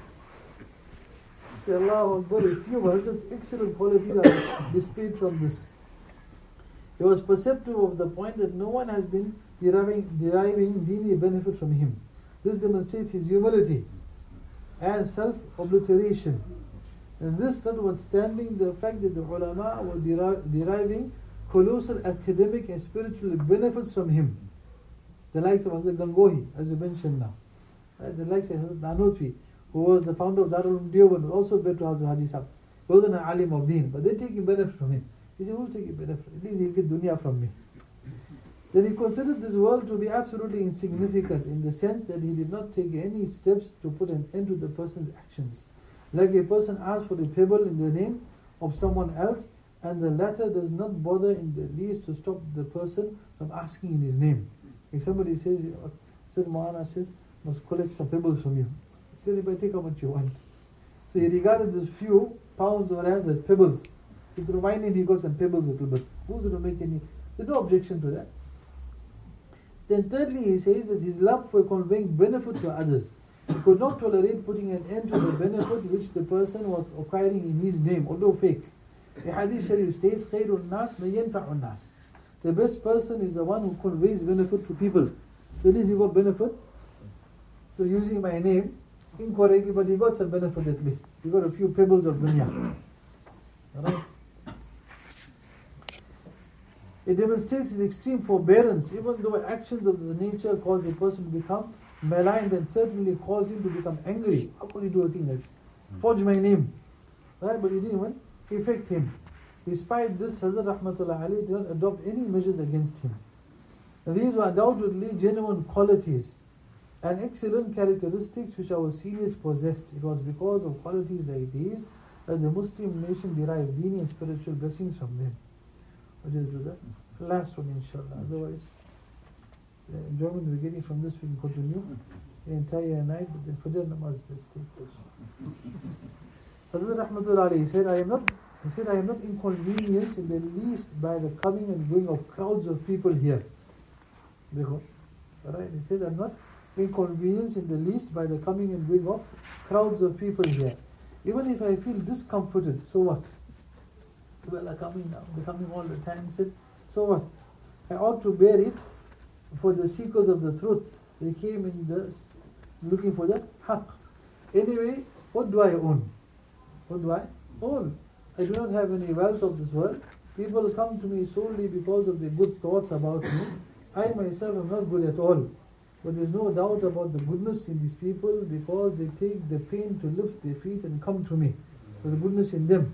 Say Allah Akbar, a few verses, excellent qualities are displayed from this. He was perceptive of the point that no one has been deriving dini benefit from him. This demonstrates his humility and self-obliteration. And this notwithstanding the fact that the ulama were deriving colossal academic and spiritual benefits from him. The likes of Hazrat Gangohi, as you mentioned now. Right? The likes of Hazrat Nanotwi, who was the founder of Darul Uloom Deoband, was also better to Hazrat Haji Sahib. He wasn't an alim of deen, but they're taking benefit from him. He said, who's taking benefit? At least he'll get dunya from me. Then he considered this world to be absolutely insignificant in the sense that he did not take any steps to put an end to the person's actions. Like a person asks for a pebble in the name of someone else, and the latter does not bother in the least to stop the person from asking in his name. If somebody says, Maulana says, must collect some pebbles from you. Tell him, take how much you want. So he regarded these few pounds or rands as pebbles. It reminded him he got some pebbles a little bit. Who's going to make any? There's no objection to that. Then thirdly, he says that his love for conveying benefit to others. He could not tolerate putting an end to the benefit which the person was acquiring in his name, although fake. The Hadith Sharif states, خَيْرُ النَّاسِ مَنْ يَنْفَعُ النَّاسِ. The best person is the one who conveys benefit to people. So at least he got benefit. So using my name incorrectly, but he got some benefit at least. He got a few pebbles of dunya. Alright? It demonstrates his extreme forbearance, even though actions of this nature cause a person to become maligned and certainly cause him to become angry. How could he do a thing like forge my name? Right? But he didn't even affect him. Despite this, Hazrat Rahmatullah Ali did not adopt any measures against him. And these were undoubtedly genuine qualities and excellent characteristics which our seniors possessed. It was because of qualities like these that the Muslim nation derived dini and spiritual blessings from them. We'll just do that. Last one, inshallah. Otherwise, the enjoyment we're getting from this, we can continue the entire night, but then Fajr namaz, let's take this. Hazrat Rahmatullah Ali said, I am not inconvenienced in the least by the coming and going of crowds of people here. Alright, he said, I'm not inconvenienced in the least by the coming and going of crowds of people here. Even if I feel discomforted, so what? People are coming now, they're coming all the time. He said, so what? I ought to bear it for the seekers of the truth. They came in looking for the haqq. Anyway, what do I own? What do I own? I do not have any wealth of this world. People come to me solely because of their good thoughts about me. I myself am not good at all. But there's no doubt about the goodness in these people because they take the pain to lift their feet and come to me. There's a goodness in them.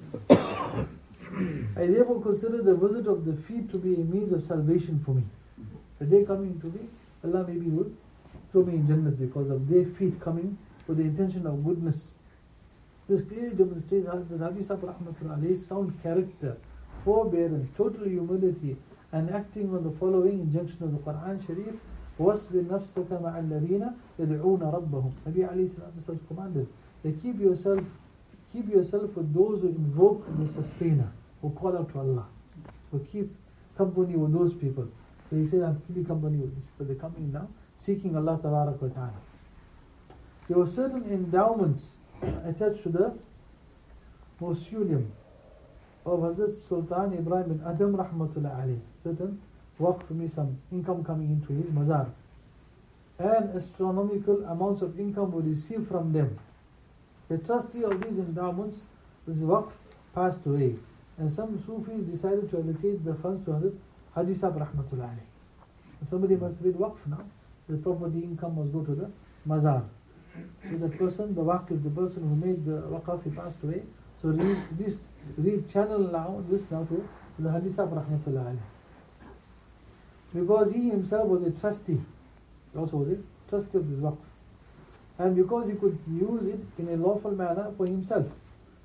I therefore consider the visit of the feet to be a means of salvation for me. The day coming to me, Allah maybe would throw me in Jannah because of their feet coming with the intention of goodness. This clearly demonstrates Hazrat Haji Sahib Rahmatullah Alayhi's sound character, forbearance, total humility, and acting on the following injunction of the Quran Sharif: وَاصْبِرْ نَفْسَكَ مَعَ الَّذِينَ يَدْعُونَ رَبَّهُم. Nabi alayhi salatu wasallam commanded that keep yourself with those who invoke the Sustainer, who call out to Allah. So keep company with those people. So he said, I'm keeping company with these people. They're coming now, seeking Allah Tabarak wa Ta'ala. There were certain endowments attached to the mausoleum of Hazrat Sultan Ibrahim bin Adam Rahmatullah alayhi. Certain waqf for me, some income coming into his mazar. And astronomical amounts of income were received from them. The trustee of these endowments, this waqf, passed away. And some Sufis decided to allocate the funds to Hazrat Haji Sahib Rahmatullah alayhi. Somebody must read waqf now. The property income must go to the mazar. So the person, the waqif, the person who made the waqf, he passed away. So channel now this now to the Haji Sahib Rahmatullah alayhi. Because he himself was a trustee. He also was a trustee of this waqf. And because he could use it in a lawful manner for himself.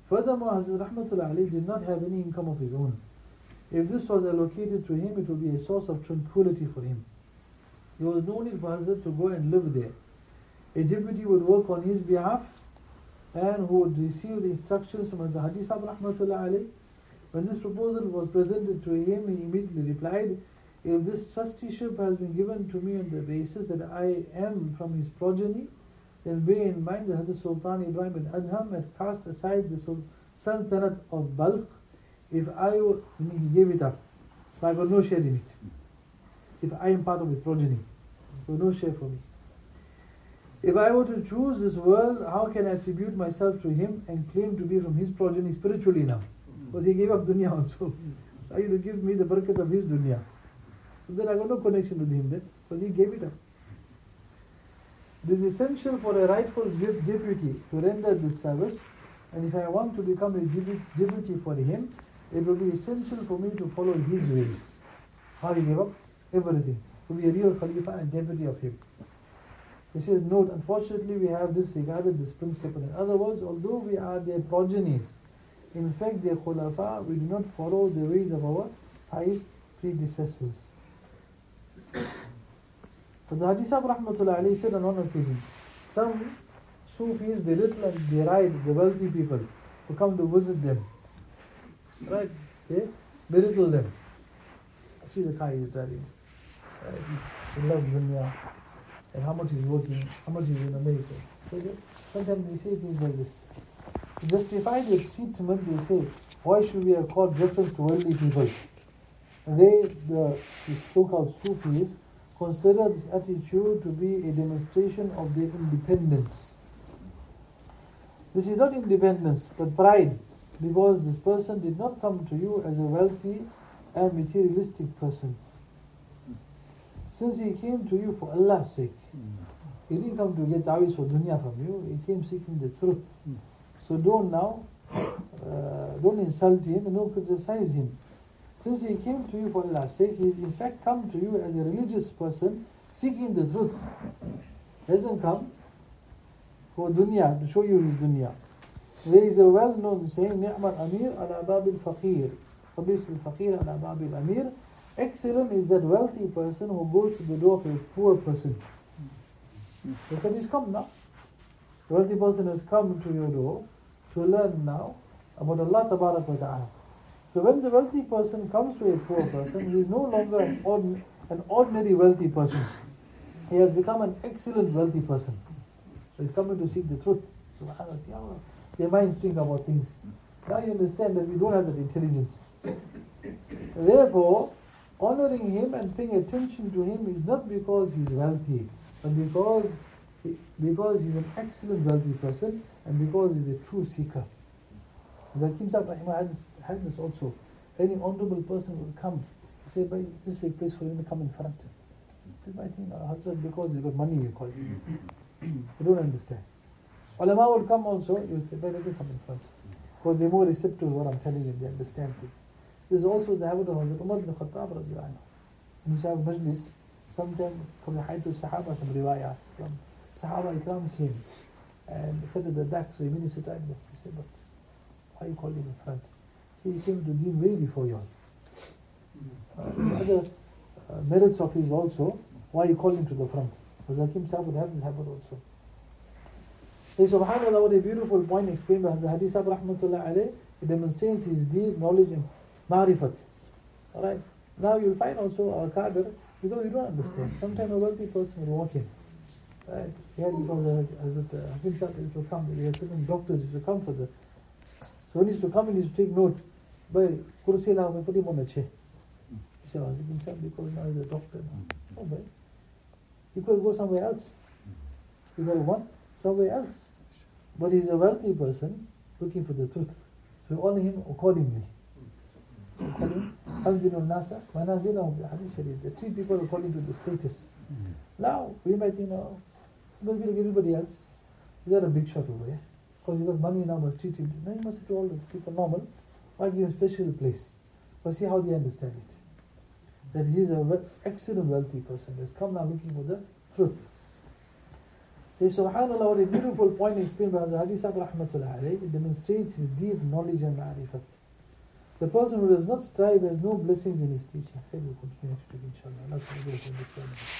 Furthermore, Hazrat Rahmatullah Ali did not have any income of his own. If this was allocated to him, it would be a source of tranquility for him. There was no need for Hazrat to go and live there. A deputy would work on his behalf and who would receive the instructions from the Haji Sahib Rahmatullah Ali. When this proposal was presented to him, he immediately replied, if this trusteeship has been given to me on the basis that I am from his progeny, then bear in mind that Hazrat Sultan Ibrahim bin Adham had cast aside the Sultanate of Balkh. If I were, he gave it up. So I got no share in it. If I am part of his progeny, so no share for me. If I were to choose this world, how can I attribute myself to him and claim to be from his progeny spiritually now? Because he gave up dunya also. Are you to give me the barakat of his dunya? So then I got no connection with him then, because he gave it up. It is essential for a rightful deputy to render this service, and if I want to become a deputy for him, it will be essential for me to follow his ways. How he gave up everything, to be a real Khalifa and deputy of him. He says, note, unfortunately we have disregarded this principle. In other words, although we are their progenies, in fact their khulafa, we do not follow the ways of our highest predecessors. But the Haji Sahib Rahmatullah Ali said on one occasion, some Sufis belittle and deride the wealthy people who come to visit them. Right? They belittle them. See the car he's driving. Right? He loves dunya. And how much he's working, how much he's in America. So sometimes they say things like this. To justify their treatment, they say, why should we have called reference to worldly people? They, the so-called Sufis, consider this attitude to be a demonstration of their independence. This is not independence, but pride, because this person did not come to you as a wealthy and materialistic person. Since he came to you for Allah's sake, he didn't come to get ta'weez for dunya from you, he came seeking the truth. So don't insult him and don't criticize him. Since he came to you for Allah's sake, he in fact come to you as a religious person seeking the truth. He hasn't come for dunya, to show you his dunya. There is a well-known saying, نِعْمَ الْأَمِيرُ عَلَى بَابِ الْفَقِيرِ فَبِسْ الْفَقِيرَ عَلَى بَابِ الْأَمِيرِ. Excellent is that wealthy person who goes to the door of a poor person. That's what he's come now. The wealthy person has come to your door to learn now about Allah Tabarak wa Ta'ala. So when the wealthy person comes to a poor person, he is no longer an ordinary wealthy person. He has become an excellent wealthy person. So he's coming to seek the truth. SubhanAllah. Their minds think about things. Now you understand that we don't have that intelligence. Therefore, honoring him and paying attention to him is not because he's wealthy, but because he's an excellent wealthy person and because he's a true seeker. Zakim Sahib Rahimah had this also. Any honorable person will come, say, "Bhai, this big place for him to come in front." People might think, Hazrat, because he's got money, you call him. You don't understand. Ulama will come also, you say, "Bhai, let me come in front." Because they're more receptive to what I'm telling them, they understand things. This is also the habit of Hazrat Umar ibn Khattab radiallahu anhu. When he have majlis, sometimes from the height of Sahaba, some riwayat, some Sahaba Ikram came and said at the back, so he means to time, he said, but why you call him in front? See, he came to deen way before you all. Other merits of his also, why you call him to the front? Because Hakim Sahib would have this habit also. So subhanAllah, what a beautiful point explained by the Hadith Sahib Rahmatullah alayh. It demonstrates his deep knowledge and ma'rifat. Alright, now you'll find also our Kabir, because you don't understand. Sometimes a wealthy person will walk in. Right? Here because Hakim Sahib used to come, we had certain doctors used to come for the. So when he used to come, he used to take note. By kursi la, put him on a chair. He said, Hakim Sahib, because now he's a doctor. Oh, boy. He could go somewhere else. He could go somewhere else. But he's a wealthy person looking for the truth. So we honor him accordingly. Anzilun Nasa, Manazilahum, the Hadith Sharif. They treat people according to the status. Now, we might think, he must be like everybody else. He's not a big shot over here. Because he got money now, must treat him. No, he must treat all the people normal. Why give him a special place? But see how they understand it. That he is an excellent wealthy person. He's come now looking for the truth. subhanAllah, what a beautiful point explained by the Hadith Rahmatullah alayhi. It demonstrates his deep knowledge and ma'rifat. The person who does not strive has no blessings in his teaching. We will continue next week, inshallah.